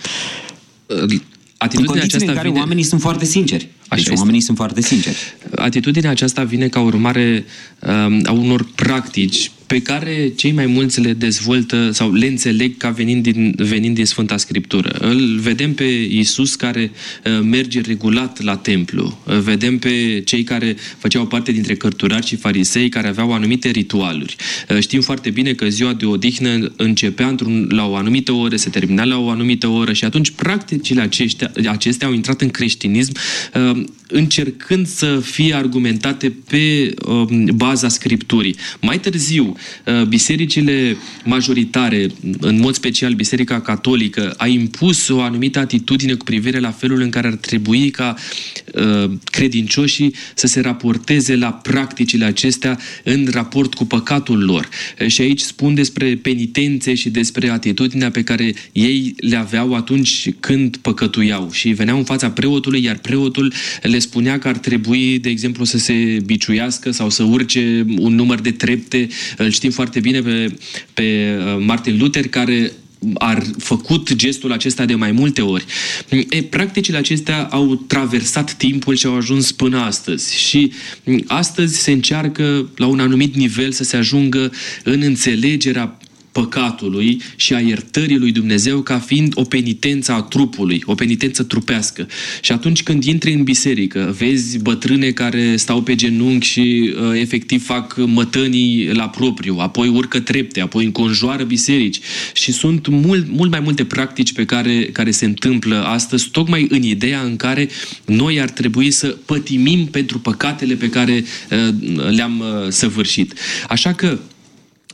în condițiile în care vine... oamenii sunt foarte sinceri. Deci Așa oamenii este. sunt foarte sinceri. Atitudinea aceasta vine ca urmare um, a unor practici pe care cei mai mulți le dezvoltă sau le înțeleg ca venind din, venind din Sfânta Scriptură. Îl vedem pe Iisus care uh, merge regulat la templu. Îl vedem pe cei care făceau parte dintre cărturari și farisei care aveau anumite ritualuri. Uh, știm foarte bine că ziua de odihnă începea într-un, la o anumită oră, se termina la o anumită oră și atunci practicile aceștia, acestea au intrat în creștinism uh, încercând să fie argumentate pe uh, baza Scripturii. Mai târziu, uh, bisericile majoritare, în mod special Biserica Catolică, a impus o anumită atitudine cu privire la felul în care ar trebui ca uh, credincioșii să se raporteze la practicile acestea în raport cu păcatul lor. Uh, și aici spun despre penitențe și despre atitudinea pe care ei le aveau atunci când păcătuiau și veneau în fața preotului, iar preotul le spunea că ar trebui, de exemplu, să se biciuiască sau să urce un număr de trepte. Îl știm foarte bine pe, pe Martin Luther, care a făcut gestul acesta de mai multe ori. E, practicile acestea au traversat timpul și au ajuns până astăzi. Și astăzi se încearcă la un anumit nivel să se ajungă în înțelegerea păcatului și a iertării lui Dumnezeu ca fiind o penitență a trupului, o penitență trupească. Și atunci când intri în biserică, vezi bătrâne care stau pe genunchi și uh, efectiv fac mătănii la propriu, apoi urcă trepte, apoi înconjoară biserici și sunt mult, mult mai multe practici pe care, care se întâmplă astăzi, tocmai în ideea în care noi ar trebui să pătimim pentru păcatele pe care uh, le-am uh, săvârșit. Așa că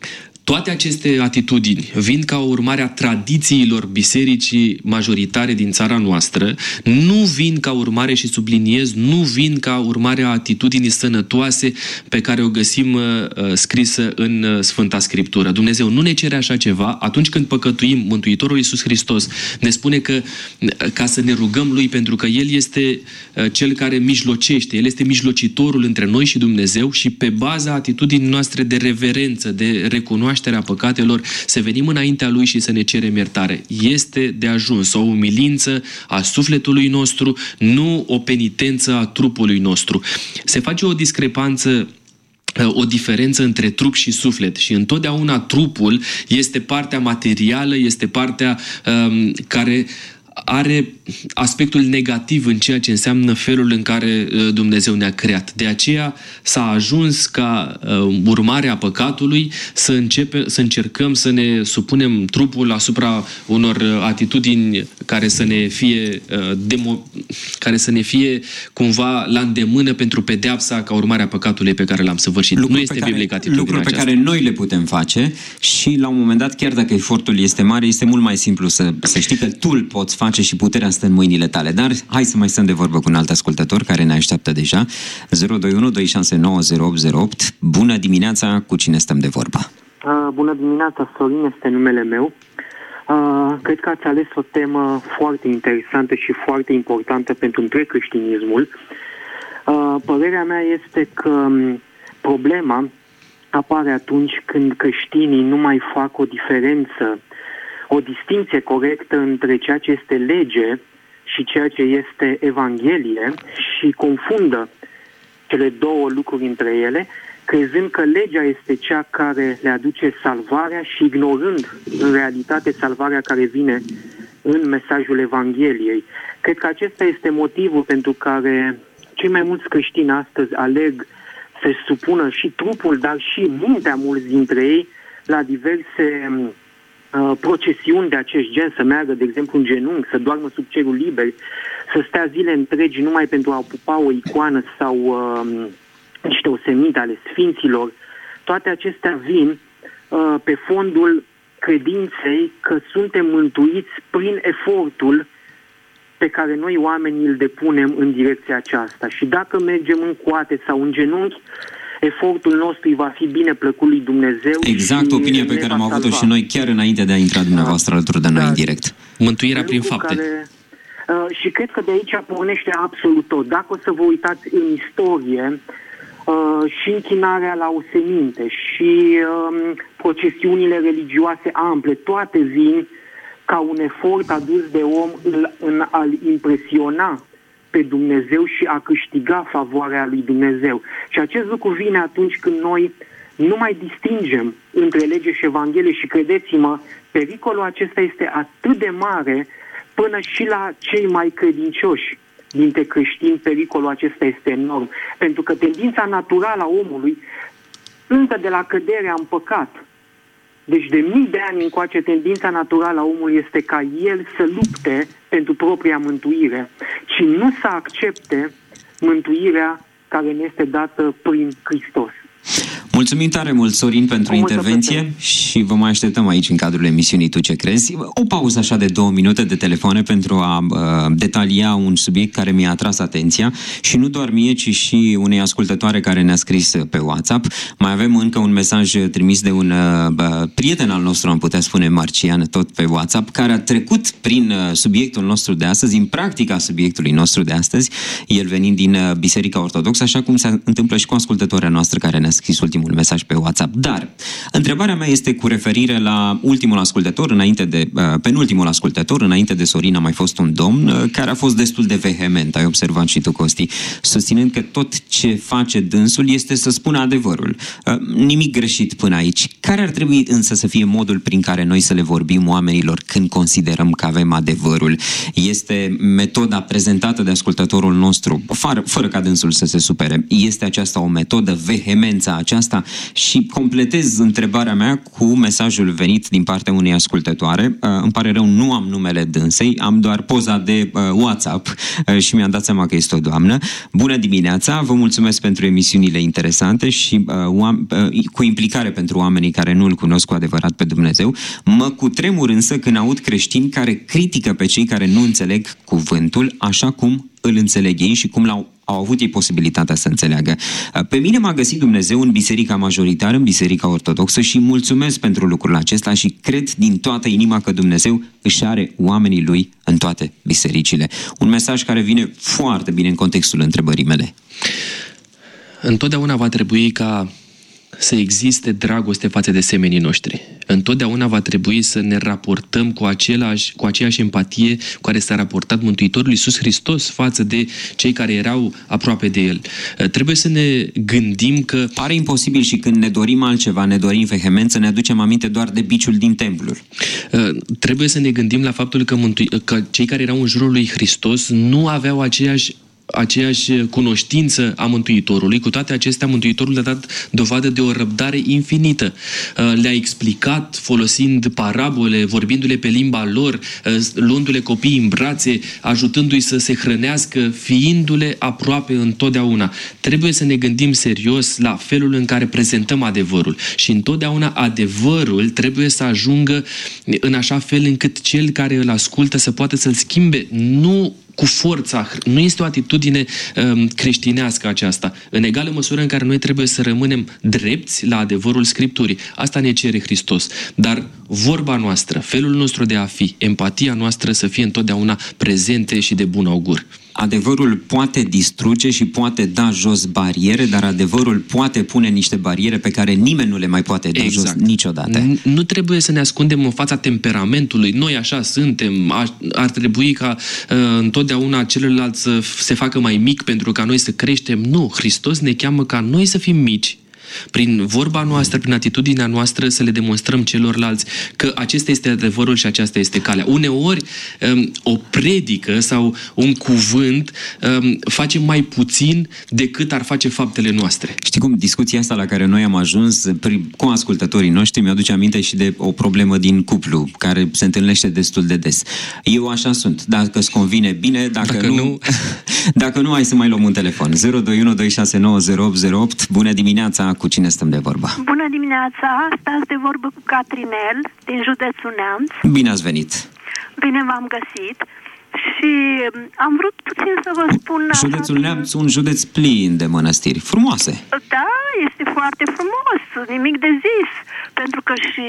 Toate aceste atitudini vin ca urmare a tradițiilor bisericii majoritare din țara noastră, nu vin ca urmare, și subliniez, nu vin ca urmare a atitudinii sănătoase pe care o găsim uh, scrisă în uh, Sfânta Scriptură. Dumnezeu nu ne cere așa ceva. Atunci când păcătuim, Mântuitorul Iisus Hristos ne spune că uh, ca să ne rugăm Lui, pentru că El este uh, Cel care mijlocește, El este mijlocitorul între noi și Dumnezeu, și pe baza atitudinii noastre de reverență, de recunoaștere a păcatelor, să venim înaintea Lui și să ne cerem iertare. Este de ajuns o umilință a sufletului nostru, nu o penitență a trupului nostru. Se face o discrepanță, o diferență între trup și suflet, și întotdeauna trupul este partea materială, este partea um, care are aspectul negativ în ceea ce înseamnă felul în care Dumnezeu ne-a creat. De aceea s-a ajuns ca uh, urmare a păcatului să, începe, să încercăm să ne supunem trupul asupra unor atitudini care să ne fie, uh, demo, care să ne fie cumva la îndemână pentru pedeapsa ca urmare a păcatului pe care l-am săvârșit. Lucruri nu este biblic atitudinea Lucruri aceasta. pe care noi le putem face, și la un moment dat, chiar dacă efortul este mare, este mult mai simplu să, să știi că tu îl poți face și puterea stă în mâinile tale. Dar hai să mai stăm de vorbă cu un alt ascultător care ne așteaptă deja. zero doi unu doi șase nouă zero opt zero opt. Bună dimineața, cu cine stăm de vorbă? Uh, bună dimineața, Sorin este numele meu. Uh, cred că ați ales o temă foarte interesantă și foarte importantă pentru întreg creștinismul. Uh, părerea mea este că problema apare atunci când creștinii nu mai fac o diferență, o distinție corectă între ceea ce este lege și ceea ce este Evanghelie, și confundă cele două lucruri între ele, crezând că legea este cea care le aduce salvarea și ignorând în realitate salvarea care vine în mesajul Evangheliei. Cred că acesta este motivul pentru care cei mai mulți creștini astăzi aleg să-și supună și trupul, dar și mintea mulți dintre ei la diverse uh, procesiuni de acest gen, să meargă, de exemplu, în genunchi, să doarmă sub cerul liber, să stea zile întregi numai pentru a pupa o icoană sau uh, niște oseminte ale sfinților. Toate acestea vin uh, pe fondul credinței că suntem mântuiți prin efortul pe care noi oamenii îl depunem în direcția aceasta. Și dacă mergem în coate sau în genunchi, efortul nostru va fi bine plăcut lui Dumnezeu. Exact opinia pe care am avut-o și noi chiar înainte de a intra dumneavoastră da. alături de noi da. în direct. Mântuirea prin fapte. Care, uh, și cred că de aici pornește absolut tot. Dacă o să vă uitați în istorie, uh, și închinarea la oseminte și uh, procesiunile religioase ample, toate vin ca un efort adus de om în, în a-L impresiona pe Dumnezeu și a câștiga favoarea lui Dumnezeu. Și acest lucru vine atunci când noi nu mai distingem între lege și Evanghelie, și credeți-mă, pericolul acesta este atât de mare până și la cei mai credincioși dintre creștini. Pericolul acesta este enorm, pentru că tendința naturală a omului, încă de la căderea în păcat, deci de mii de ani încoace, tendința naturală a omului este ca el să lupte pentru propria mântuire și nu să accepte mântuirea care ne este dată prin Hristos. Mulțumim tare mult, Sorin, pentru intervenție și vă mai așteptăm aici în cadrul emisiunii Tu ce crezi. O pauză așa de două minute de telefoane pentru a uh, detalia un subiect care mi-a atras atenția și nu doar mie, ci și unei ascultătoare care ne-a scris pe WhatsApp. Mai avem încă un mesaj trimis de un uh, prieten al nostru, am putea spune Marcian, tot pe WhatsApp, care a trecut prin uh, subiectul nostru de astăzi, în practica subiectului nostru de astăzi, el venind din uh, Biserica Ortodoxă, așa cum se întâmplă și cu ascultătoarea noastră care ne-a scris ultimul mesaj pe WhatsApp. Dar întrebarea mea este cu referire la ultimul ascultător, înainte de uh, penultimul ascultător, înainte de Sorin a mai fost un domn uh, care a fost destul de vehement, ai observat și tu, Costi, susținând că tot ce face dânsul este să spună adevărul. Uh, nimic greșit până aici. Care ar trebui însă să fie modul prin care noi să le vorbim oamenilor când considerăm că avem adevărul? Este metoda prezentată de ascultătorul nostru, fără, fără ca dânsul să se supere. Este aceasta o metodă, vehemența aceasta acesta. Și completez întrebarea mea cu mesajul venit din partea unei ascultătoare. Îmi pare rău, nu am numele dânsei, am doar poza de WhatsApp și mi-am dat seama că este o doamnă. Bună dimineața, vă mulțumesc pentru emisiunile interesante și cu implicare pentru oamenii care nu îl cunosc cu adevărat pe Dumnezeu. Mă cutremur însă când aud creștini care critică pe cei care nu înțeleg cuvântul așa cum îl înțeleg ei și cum l-au au avut ei posibilitatea să înțeleagă. Pe mine m-a găsit Dumnezeu în biserica majoritară, în biserica ortodoxă și mulțumesc pentru lucrul acesta și cred din toată inima că Dumnezeu își are oamenii lui în toate bisericile. Un mesaj care vine foarte bine în contextul întrebării mele. Întotdeauna va trebui ca să existe dragoste față de semenii noștri. Întotdeauna va trebui să ne raportăm cu, același, cu aceeași empatie cu care s-a raportat Mântuitorul Iisus Hristos față de cei care erau aproape de El. Trebuie să ne gândim că... Pare imposibil și când ne dorim altceva, ne dorim vehement, să ne aducem aminte doar de biciul din templul. Trebuie să ne gândim la faptul că, mântui... că cei care erau în jurul lui Hristos nu aveau aceeași aceeași cunoștință a Mântuitorului. Cu toate acestea, Mântuitorul a dat dovadă de o răbdare infinită. Le-a explicat folosind parabole, vorbindu-le pe limba lor, luându-le copiii în brațe, ajutându-i să se hrănească, fiindu-le aproape întotdeauna. Trebuie să ne gândim serios la felul în care prezentăm adevărul și întotdeauna adevărul trebuie să ajungă în așa fel încât cel care îl ascultă să poată să-l schimbe, nu cu forța. Nu este o atitudine um, creștinească aceasta. În egală măsură în care noi trebuie să rămânem drepți la adevărul Scripturii. Asta ne cere Hristos. Dar vorba noastră, felul nostru de a fi, empatia noastră să fie întotdeauna prezente și de bun augur. Adevărul poate distruge și poate da jos bariere, dar adevărul poate pune niște bariere pe care nimeni nu le mai poate da exact. jos niciodată. Nu trebuie să ne ascundem în fața temperamentului. Noi așa suntem. Ar trebui ca uh, întotdeauna celălalt să se facă mai mic pentru ca noi să creștem. Nu, Hristos ne cheamă ca noi să fim mici. Prin vorba noastră, prin atitudinea noastră să le demonstrăm celorlalți că acesta este adevărul și aceasta este calea. Uneori o predică sau un cuvânt face mai puțin decât ar face faptele noastre. Știi cum, discuția asta la care noi am ajuns cu ascultătorii noștri mi-aduce aminte și de o problemă din cuplu care se întâlnește destul de des. Eu așa sunt. Dacă îți convine, bine. Dacă, dacă nu, nu... dacă nu, hai să mai luăm un telefon. zero doi unu doi șase nouă zero opt zero opt. Bună dimineața! Cu cine stăm de vorbă? Bună dimineața! Stați de vorbă cu Catrinel, din județul Neamț. Bine ați venit! Bine v-am găsit și am vrut puțin să vă spun... Județul Neamț, un județ plin de mănăstiri frumoase. Da, este foarte frumos, nimic de zis, pentru că și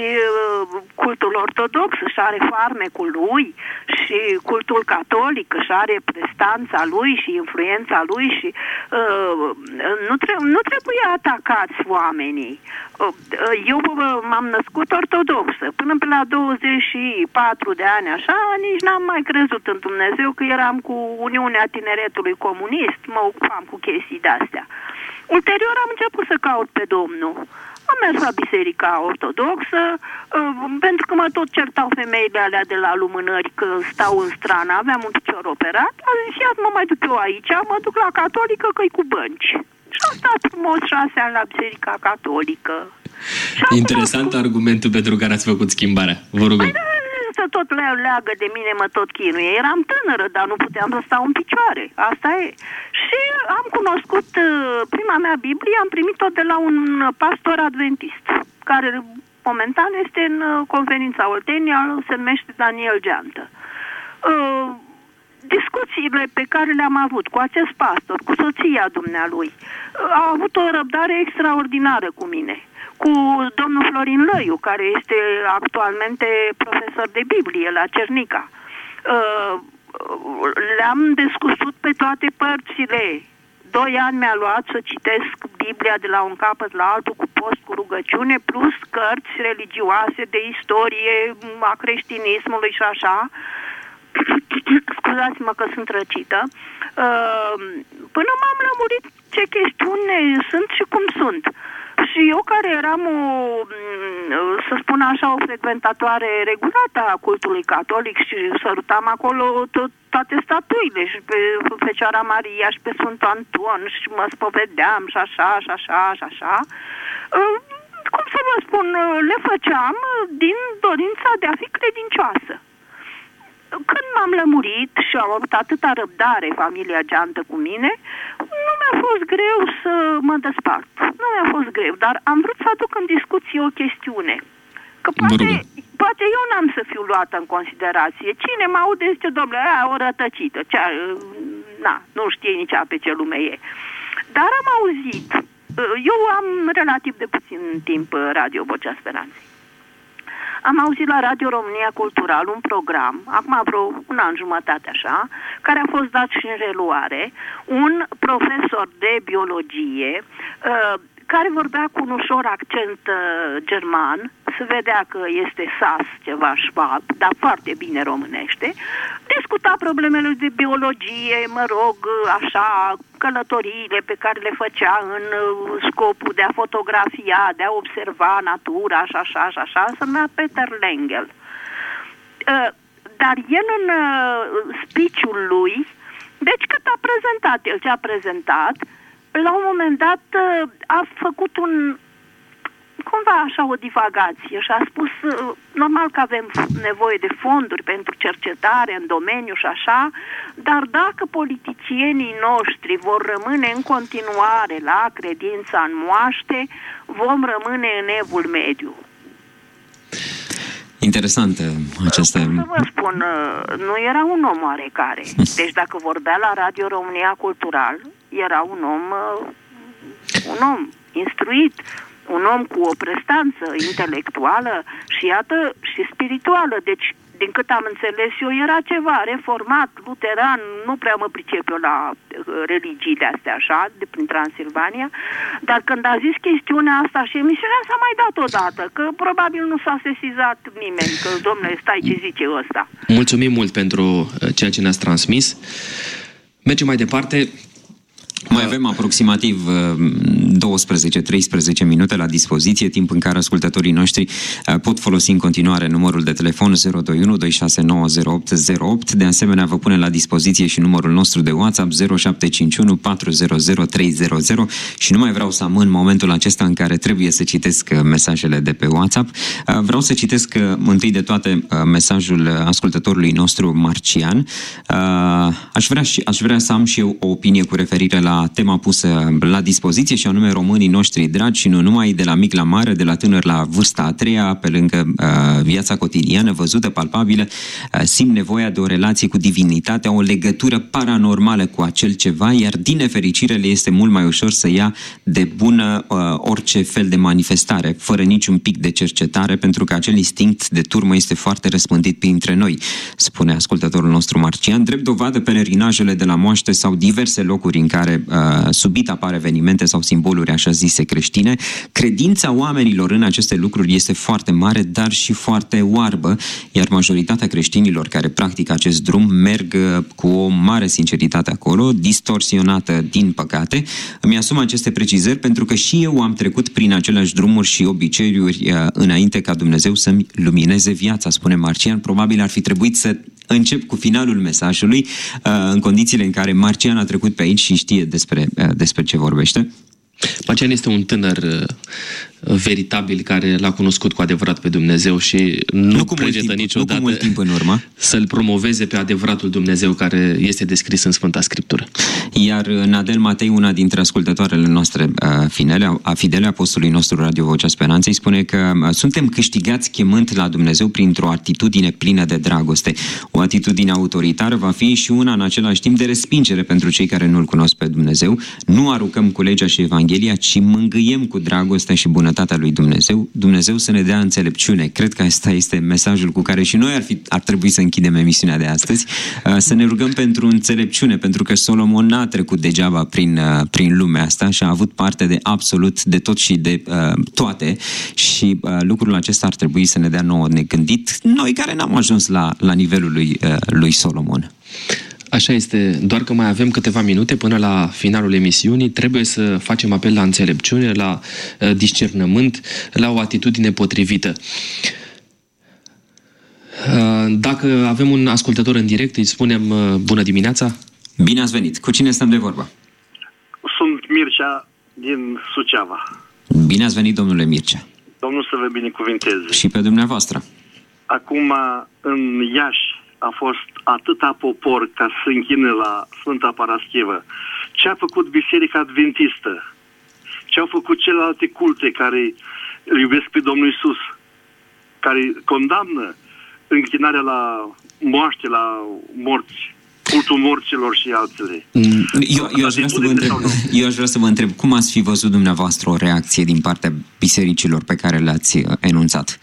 cultul ortodox își are farmecul lui și cultul catolic își are prestanța lui și influența lui și uh, nu, tre- nu trebuie atacați oamenii. Uh, eu m-am născut ortodoxă, până pe la douăzeci și patru de ani așa, nici n-am mai crezut în Dumnezeu, că eram cu Uniunea Tineretului Comunist, mă ocupam cu chestii de-astea. Ulterior am început să caut pe Domnul. Am mers la biserica ortodoxă, uh, pentru că mă tot certau femeile alea de la lumânări că stau în strană, aveam un picior operat, am zis, ia mă mai duc eu aici, mă duc la catolică că-i cu bănci. Și am stat frumos șase ani la biserica catolică. Interesant cunoscut... argumentul pentru care ați făcut schimbarea. Vă rugăm. Păi, să tot le leagă de mine, mă tot chinuie. Eram tânără, dar nu puteam să stau în picioare. Asta e. Și am cunoscut prima mea Biblie, am primit-o de la un pastor adventist, care momentan este în conferința Oltenia, se numește Daniel Geantă. Uh, discuțiile pe care le-am avut cu acest pastor, cu soția dumnealui, uh, au avut o răbdare extraordinară cu mine. Cu domnul Florin Lăiu, care este actualmente profesor de Biblie la Cernica. Uh, le-am discutat pe toate părțile. Doi ani mi-a luat să citesc Biblia de la un capăt la altul, cu post, cu rugăciune, plus cărți religioase de istorie a creștinismului și așa. Scuzați-mă că sunt răcită. Uh, până m-am lămurit ce chestiuni sunt și cum sunt. Și eu, care eram o să spun așa, o frecventatoare regulată a cultului catolic și sărutam acolo tot, toate statuile și pe Fecioara Maria și pe Sfântul Anton și mă spovedeam și așa, și așa, și așa. Cum să vă spun, le făceam din dorința de a fi credincioasă. Când m-am lămurit și au avut atâta răbdare familia Geantă cu mine, nu mi-a fost greu să mă despart. Nu mi-a fost greu, dar am vrut să aduc în discuție o chestiune. Că poate, poate eu n-am să fiu luată în considerație. Cine mă aude zice, domnule, aia o rătăcită, cea, na, nu știe nici pe ce lume e. Dar am auzit, eu am relativ de puțin timp Radio Vocea Speranței. Am auzit la Radio România Cultural un program, acum vreo un an jumătate așa, care a fost dat și în reluare, un profesor de biologie uh, care vorbea cu un ușor accent uh, german, se vedea că este sas, ceva șvab, dar foarte bine românește, discuta problemele de biologie, mă rog, așa, călătoriile pe care le făcea în scopul de a fotografia, de a observa natura, și așa, și așa, se numea Peter Lengel. Dar el în speech-ul lui, deci cât a prezentat el ce a prezentat, la un moment dat a făcut un cumva așa o divagație și a spus, normal că avem nevoie de fonduri pentru cercetare în domeniu și așa, dar dacă politicienii noștri vor rămâne în continuare la credința în moaște, vom rămâne în evul mediu. Interesantă această... Cum să vă spun, nu era un om oarecare. Deci dacă vorbea la Radio România Cultural, era un om, un om instruit, un om cu o prestanță intelectuală și iată și spirituală. Deci, din cât am înțeles eu, era ceva reformat, luteran, nu prea mă pricep eu la religiile astea așa, de prin Transilvania, dar când a zis chestiunea asta și emisiunea s-a mai dat odată, că probabil nu s-a sesizat nimeni, că domnule, stai ce zice ăsta. Mulțumim mult pentru ceea ce ne-ați transmis. Mergem mai departe. Mai avem aproximativ douăsprezece treisprezece minute la dispoziție, timp în care ascultătorii noștri pot folosi în continuare numărul de telefon zero doi unu doi șase nouă zero opt zero opt. De asemenea, vă punem la dispoziție și numărul nostru de WhatsApp zero șapte cinci unu patru zero zero trei zero zero și nu mai vreau să amân momentul acesta în care trebuie să citesc mesajele de pe WhatsApp. Vreau să citesc întâi de toate mesajul ascultătorului nostru Marcian. Aș vrea, și, aș vrea să am și eu o opinie cu referire la tema pusă la dispoziție și anume românii noștri dragi și nu numai, de la mic la mare, de la tânăr la vârsta a treia, pe lângă uh, viața cotidiană văzută, palpabilă, uh, simt nevoia de o relație cu divinitatea, o legătură paranormală cu acel ceva, iar din nefericire le este mult mai ușor să ia de bună uh, orice fel de manifestare, fără niciun pic de cercetare, pentru că acel instinct de turmă este foarte răspândit printre noi, spune ascultătorul nostru Marcian. Drept dovadă, pelerinajele de la moaște sau diverse locuri în care uh, subit apar evenimente sau simboluri așa zise creștine. Credința oamenilor în aceste lucruri este foarte mare, dar și foarte oarbă, iar majoritatea creștinilor care practică acest drum merg cu o mare sinceritate acolo, distorsionată din păcate. Îmi asum aceste precizări pentru că și eu am trecut prin aceleași drumuri și obiceiuri înainte ca Dumnezeu să-mi lumineze viața, spune Marcian. Probabil ar fi trebuit să încep cu finalul mesajului, în condițiile în care Marcian a trecut pe aici și știe despre, despre ce vorbește. Marcian este un tânăr veritabil care l-a cunoscut cu adevărat pe Dumnezeu și nu, nu pregetă niciodată nu cu mult timp în urmă să-L promoveze pe adevăratul Dumnezeu care este descris în Sfânta Scriptură. Iar Nadel Matei, una dintre ascultătoarele noastre fidele, a fidele apostolului nostru Radio Vocea Speranței, spune că suntem câștigați chemând la Dumnezeu printr-o atitudine plină de dragoste. O atitudine autoritară va fi și una în același timp de respingere pentru cei care nu-L cunosc pe Dumnezeu. Nu aruncăm cu legea și Evanghelia, ci mângâiem cu dragostea și bunătatea lui Dumnezeu. Dumnezeu să ne dea înțelepciune. Cred că asta este mesajul cu care și noi ar, fi, ar trebui să închidem emisiunea de astăzi. Să ne rugăm pentru înțelepciune, pentru că Solomon n-a trecut degeaba prin, prin lumea asta și a avut parte de absolut de tot și de uh, toate și uh, lucrul acesta ar trebui să ne dea nouă negândit, noi care n-am ajuns la, la nivelul lui, uh, lui Solomon. Așa este, doar că mai avem câteva minute până la finalul emisiunii. Trebuie să facem apel la înțelepciune, la uh, discernământ, la o atitudine potrivită. Uh, dacă avem un ascultător în direct, îi spunem uh, bună dimineața. Bine ați venit. Cu cine stăm de vorbă? Sunt Mircea din Suceava. Bine ați venit, domnule Mircea. Domnul să vă binecuvinteze. Și pe dumneavoastră. Acum, în Iași, a fost atâta popor ca să închine la Sfânta Paraschivă. Ce a făcut Biserica Adventistă? Ce au făcut celelalte culte care îl iubesc pe Domnul Iisus? Care condamnă închinarea la moaște, la morți, cultul morților și altele. Eu, eu, aș vrea să vă întreb, eu aș vrea să vă întreb, cum ați fi văzut dumneavoastră o reacție din partea bisericilor pe care le-ați enunțat?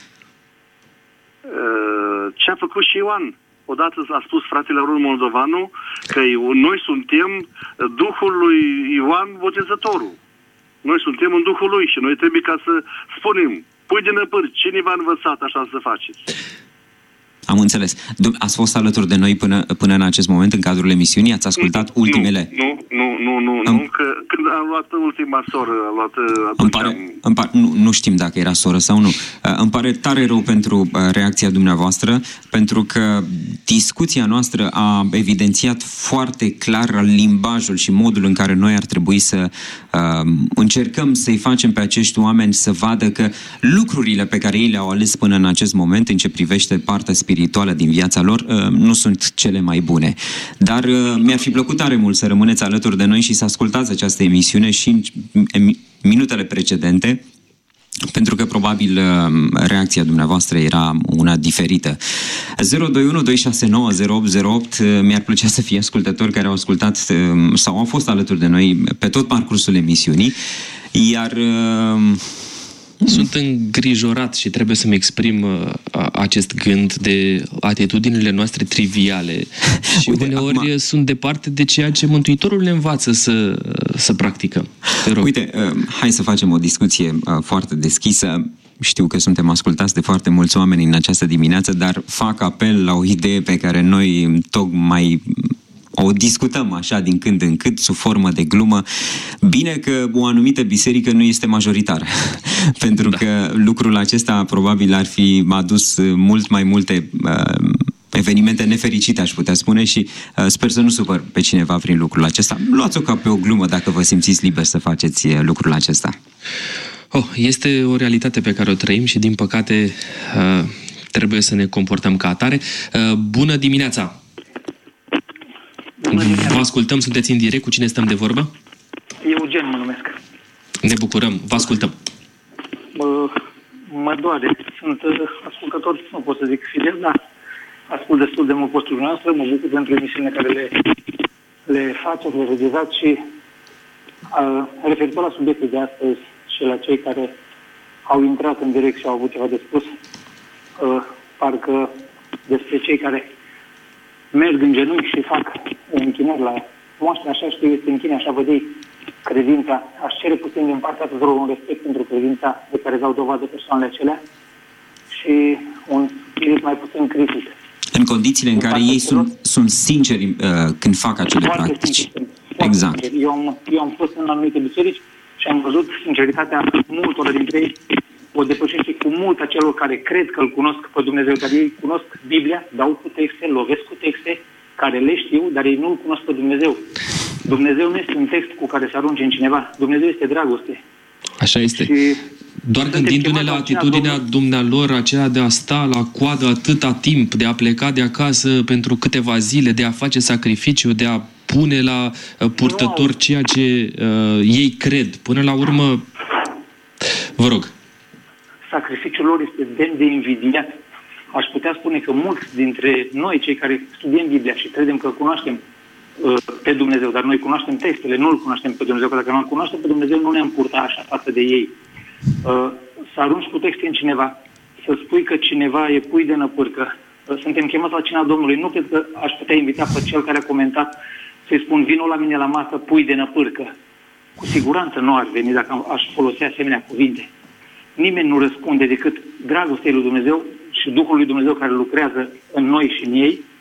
Ce a făcut și Ioan? Odată a spus fratele Arun Moldovanu că noi suntem Duhul lui Ioan Botezătorul. Noi suntem în Duhul lui și noi trebuie ca să spunem, pui din năpâri, cine v-a învățat așa să faceți? Am înțeles. Ați fost alături de noi până, până în acest moment, în cadrul emisiunii? Ați ascultat nu, ultimele? Nu, nu, nu, nu, Am... nu, că când am luat ultima soră, am luat... Îmi pare, am... îmi pare, nu, nu știm dacă era soră sau nu. Îmi pare tare rău pentru reacția dumneavoastră, pentru că discuția noastră a evidențiat foarte clar limbajul și modul în care noi ar trebui să uh, încercăm să-i facem pe acești oameni să vadă că lucrurile pe care ei le-au ales până în acest moment, în ce privește partea spirituală din viața lor, nu sunt cele mai bune. Dar mi-ar fi plăcut tare mult să rămâneți alături de noi și să ascultați această emisiune și în minutele precedente, pentru că probabil reacția dumneavoastră era una diferită. zero doi unu doi șase nouă zero opt zero opt. Mi-ar plăcea să fie ascultători care au ascultat sau au fost alături de noi pe tot parcursul emisiunii, iar... Sunt îngrijorat și trebuie să-mi exprim uh, acest gând de atitudinile noastre triviale și Uite, uneori acum... sunt departe de ceea ce Mântuitorul ne învață să, să practicăm. Te rog. Uite, uh, hai să facem o discuție uh, foarte deschisă. Știu că suntem ascultați de foarte mulți oameni în această dimineață, dar fac apel la o idee pe care noi tocmai o discutăm așa din când în când, sub formă de glumă. Bine că o anumită biserică nu este majoritară, pentru da. că lucrul acesta probabil ar fi adus mult mai multe uh, evenimente nefericite, aș putea spune, și uh, sper să nu supăr pe cineva prin lucrul acesta. Luați-o ca pe o glumă dacă vă simțiți liber să faceți lucrul acesta. Oh, este o realitate pe care o trăim și, din păcate, uh, trebuie să ne comportăm ca atare. Uh, bună dimineața! Vă ascultăm, sunteți în direct. Cu cine stăm de vorbă? Eugen mă numesc. Ne bucurăm, vă ascultăm. Mă, mă doare. Sunt ascultător, nu pot să zic fidel, dar ascult destul de mult postul noastră. Mă bucur pentru emisiunile care le, le faceți, le realizați și uh, referitor la subiectul de astăzi și la cei care au intrat în direct și au avut ceva de spus, uh, parcă despre cei care merg în genunchi și fac închinări la moaște, așa știu, este închine, așa văd ei credința. Aș cere puțin din partea tuturor un respect pentru credința de care dau dovadă persoanele acelea și un spirit mai puțin critic. În condițiile în care ei sunt, sunt sinceri uh, când fac acele foarte practici. Sinceri, exact. Eu am, eu am fost în anumite biserici și am văzut sinceritatea multora dintre ei o depășește cu mult a celor care cred că îl cunosc pe Dumnezeu, dar ei cunosc Biblia, dau cu texte, lovesc cu texte, care le știu, dar ei nu-L cunosc pe Dumnezeu. Dumnezeu nu este un text cu care să arunce în cineva. Dumnezeu este dragoste. Așa este. Și doar gândindu-ne la atitudinea dumnealor, aceea de a sta la coadă atâta timp, de a pleca de acasă pentru câteva zile, de a face sacrificiu, de a pune la purtător ceea ce uh, ei cred. Până la urmă, vă rog. Sacrificiul lor este demn de invidiat. Aș putea spune că mulți dintre noi, cei care studiem Biblia și credem că cunoaștem uh, pe Dumnezeu, dar noi cunoaștem textele, nu îl cunoaștem pe Dumnezeu, că dacă nu îl cunoaștem pe Dumnezeu, nu ne-am purta așa față de ei. Uh, să arunci cu texte în cineva, să spui că cineva e pui de năpârcă. Uh, suntem chemați la cina Domnului. Nu cred că aș putea invita pe cel care a comentat să-i spun, vino la mine la masă, pui de năpârcă. Cu siguranță nu ar veni dacă aș folosi asemenea cuvinte. Nimeni nu răspunde decât dragostea lui Dumnezeu și Duhul lui Dumnezeu care lucrează în noi și în ei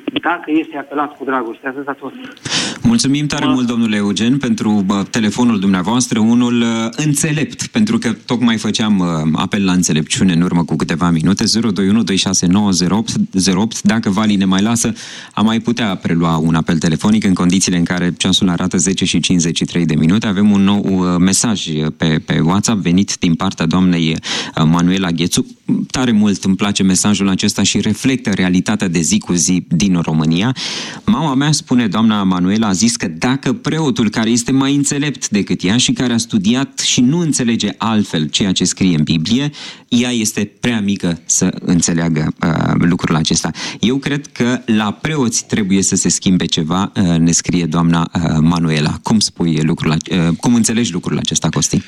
dacă este apelat cu dragoste. Atât a fost. Mulțumim tare mult, domnule Eugen, pentru bă, telefonul dumneavoastră, unul uh, înțelept, pentru că tocmai făceam uh, apel la înțelepciune în urmă cu câteva minute. Zero doi unu doi șase nouă zero opt zero opt. Dacă Vali ne mai lasă, am mai putea prelua un apel telefonic în condițiile în care ceasul arată zece și cincizeci și trei de minute. Avem un nou uh, mesaj pe, pe WhatsApp venit din partea doamnei uh, Manuela Ghețu. Tare mult îmi place mesajul acesta și reflectă realitatea de zi cu zi din România. Mama mea, spune doamna Manuela, a zis că dacă preotul care este mai înțelept decât ea și care a studiat și nu înțelege altfel ceea ce scrie în Biblie, ea este prea mică să înțeleagă uh, lucrul acesta. Eu cred că la preoți trebuie să se schimbe ceva, uh, ne scrie doamna uh, Manuela. Cum spui lucrul, uh, cum înțelegi lucrul acesta, Costi?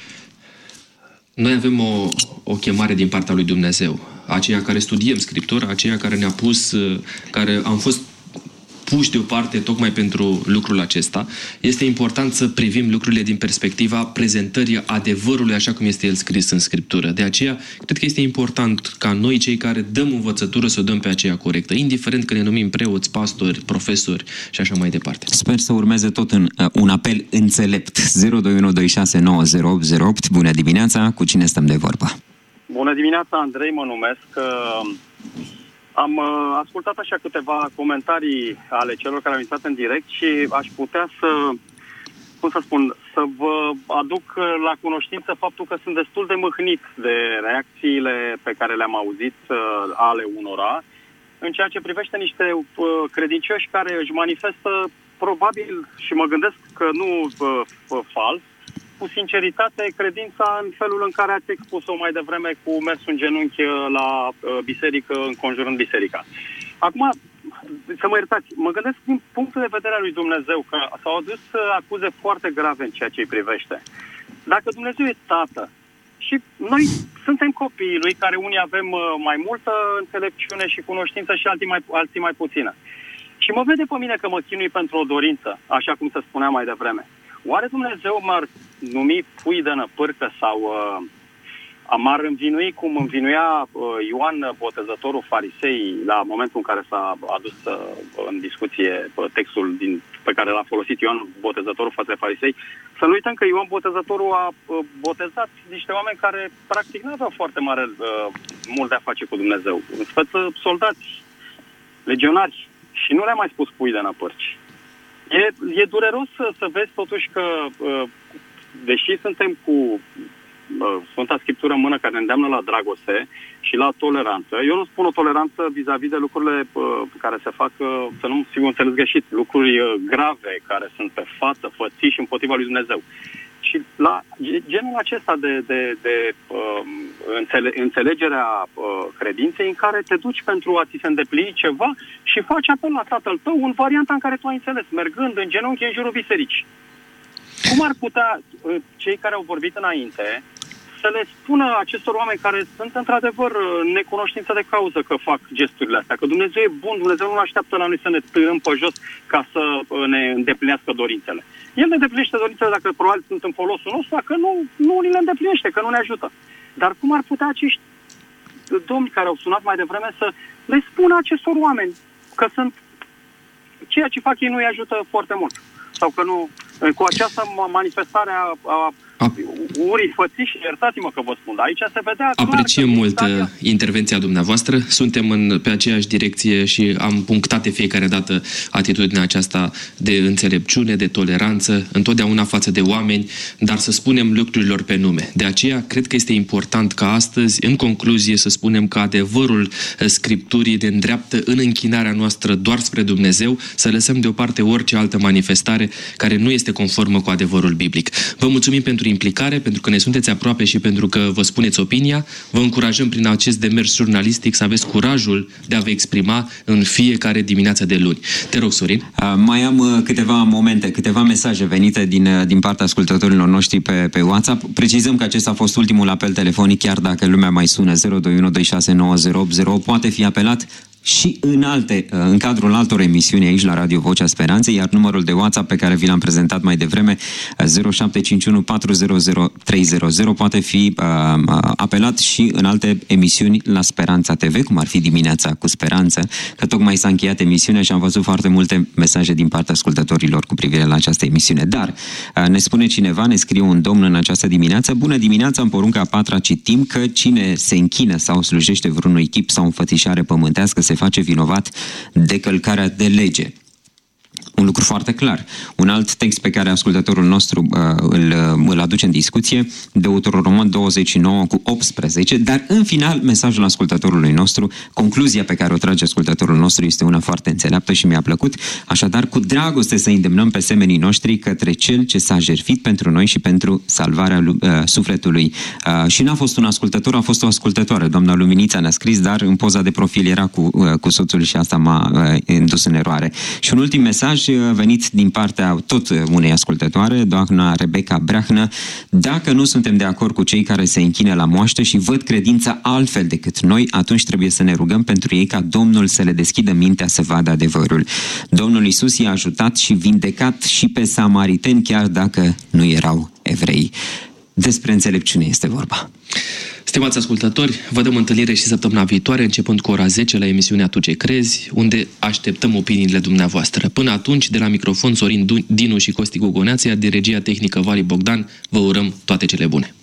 Noi avem o, o chemare din partea lui Dumnezeu, aceia care studiem Scriptura, aceia care ne-a pus, care am fost puși deoparte tocmai pentru lucrul acesta. Este important să privim lucrurile din perspectiva prezentării adevărului așa cum este el scris în Scriptură. De aceea, cred că este important ca noi, cei care dăm învățătură, să o dăm pe aceea corectă, indiferent că ne numim preoți, pastori, profesori și așa mai departe. Sper să urmeze tot în, uh, un apel înțelept. zero doi unu doi șase nouă zero opt zero opt. Bună dimineața, cu cine stăm de vorbă? Bună dimineața, Andrei mă numesc. Am ascultat așa câteva comentarii ale celor care au intrat în direct și aș putea să, cum să spun, să vă aduc la cunoștință faptul că sunt destul de mâhnit de reacțiile pe care le-am auzit ale unora în ceea ce privește niște credincioși care își manifestă probabil, și mă gândesc că nu fals, cu sinceritate credința în felul în care ați expus-o mai devreme cu mersul în genunchi la biserică, înconjurând biserica. Acum, să mă iertați, mă gândesc din punctul de vedere al lui Dumnezeu că s-au adus acuze foarte grave în ceea ce îi privește. Dacă Dumnezeu e tată și noi suntem copiii lui, care unii avem mai multă înțelepciune și cunoștință și alții mai, alții mai puțină. Și mă vede pe mine că mă chinui pentru o dorință, așa cum se spunea mai devreme. Oare Dumnezeu m-ar numi pui de năpârcă sau uh, m-ar învinui cum învinuia uh, Ioan Botezătorul farisei la momentul în care s-a adus uh, în discuție uh, textul din, pe care l-a folosit Ioan Botezătorul față de farisei? Să nu uităm că Ioan Botezătorul a uh, botezat niște oameni care practic nu aveau foarte mare uh, mult de a face cu Dumnezeu. În speță soldați, legionari, și nu le-a mai spus pui de năpârci. E, e dureros să, să vezi totuși că, deși suntem cu Sfânta Scriptură în mână care ne îndeamnă la dragoste și la toleranță, eu nu spun o toleranță vis-a-vis de lucrurile care se fac, să nu fiu înțeles greșit, lucruri grave care sunt pe față, fățiși împotriva lui Dumnezeu. Și la genul acesta de, de, de uh, înțele, înțelegerea uh, credinței în care te duci pentru a ți se îndeplini ceva și faci apel la Tatăl tău în varianta în care tu ai înțeles, mergând în genunchi în jurul bisericii. Cum ar putea uh, cei care au vorbit înainte să le spună acestor oameni care sunt într-adevăr necunoștință de cauză că fac gesturile astea, că Dumnezeu e bun, Dumnezeu nu așteaptă la noi să ne târâm pe jos ca să ne îndeplinească dorințele. El ne îndeplinește dorințele dacă probabil sunt în folosul nostru, dacă nu, nu ni le îndeplinește, că nu ne ajută. Dar cum ar putea acești domni care au sunat mai devreme să le spună acestor oameni că sunt ceea ce fac ei nu îi ajută foarte mult? Sau că nu, cu această manifestare a, a urii fățiși, iertați-mă că vă spun, aici se vedea clar. Apreciem mult uh, intervenția dumneavoastră, suntem în, pe aceeași direcție și am punctat de fiecare dată atitudinea aceasta de înțelepciune, de toleranță, întotdeauna față de oameni, dar să spunem lucrurilor pe nume. De aceea, cred că este important ca astăzi, în concluzie, să spunem că adevărul Scripturii ne îndreaptă în închinarea noastră doar spre Dumnezeu, să lăsăm deoparte orice altă manifestare care nu este conformă cu adevărul biblic. Vă mulțumim pentru implicare, pentru că ne sunteți aproape și pentru că vă spuneți opinia. Vă încurajăm prin acest demers jurnalistic să aveți curajul de a vă exprima în fiecare dimineață de luni. Te rog, Sorin. Uh, mai am uh, câteva momente, câteva mesaje venite din, uh, din partea ascultătorilor noștri pe, pe WhatsApp. Precizăm că acesta a fost ultimul apel telefonic, chiar dacă lumea mai sună. Zero doi unu doi șase nouă zero opt zero poate fi apelat și în alte, în cadrul altor emisiuni aici la Radio Vocea Speranței, iar numărul de WhatsApp pe care vi l-am prezentat mai devreme, zero șapte cinci unu patru zero zero trei zero zero, poate fi uh, apelat și în alte emisiuni la Speranța T V, cum ar fi Dimineața cu Speranță, că tocmai s-a încheiat emisiunea și am văzut foarte multe mesaje din partea ascultătorilor cu privire la această emisiune. Dar uh, ne spune cineva, ne scrie un domn în această dimineață: bună dimineața, în porunca a patra citim că cine se închină sau slujește vreunui chip sau înfățișare pământească se face vinovat de călcarea de lege. Un lucru foarte clar. Un alt text pe care ascultătorul nostru uh, îl, îl aduce în discuție, Deuteronom douăzeci și nouă cu optsprezece, dar în final mesajul ascultătorului nostru, concluzia pe care o trage ascultătorul nostru este una foarte înțeleaptă și mi-a plăcut. Așadar, cu dragoste să îndemnăm pe semenii noștri către Cel ce s-a jertfit pentru noi și pentru salvarea uh, sufletului. Uh, și n-a fost un ascultător, a fost o ascultătoare. Doamna Luminița ne-a scris, dar în poza de profil era cu, uh, cu soțul și asta m-a uh, indus în eroare. Și un ultim mesaj venit din partea tot unei ascultătoare, doamna Rebecca Breahnă: dacă nu suntem de acord cu cei care se închină la moaște și văd credința altfel decât noi, atunci trebuie să ne rugăm pentru ei ca Domnul să le deschidă mintea să vadă adevărul. Domnul Iisus i-a ajutat și vindecat și pe samariteni, chiar dacă nu erau evrei. Despre înțelepciune este vorba. Stimați ascultători, vă dăm întâlnire și săptămâna viitoare, începând cu ora zece, la emisiunea Tu ce crezi, unde așteptăm opiniile dumneavoastră. Până atunci, de la microfon Sorin Dinu și Costi Gogoneață, de regia tehnică Vali Bogdan, vă urăm toate cele bune.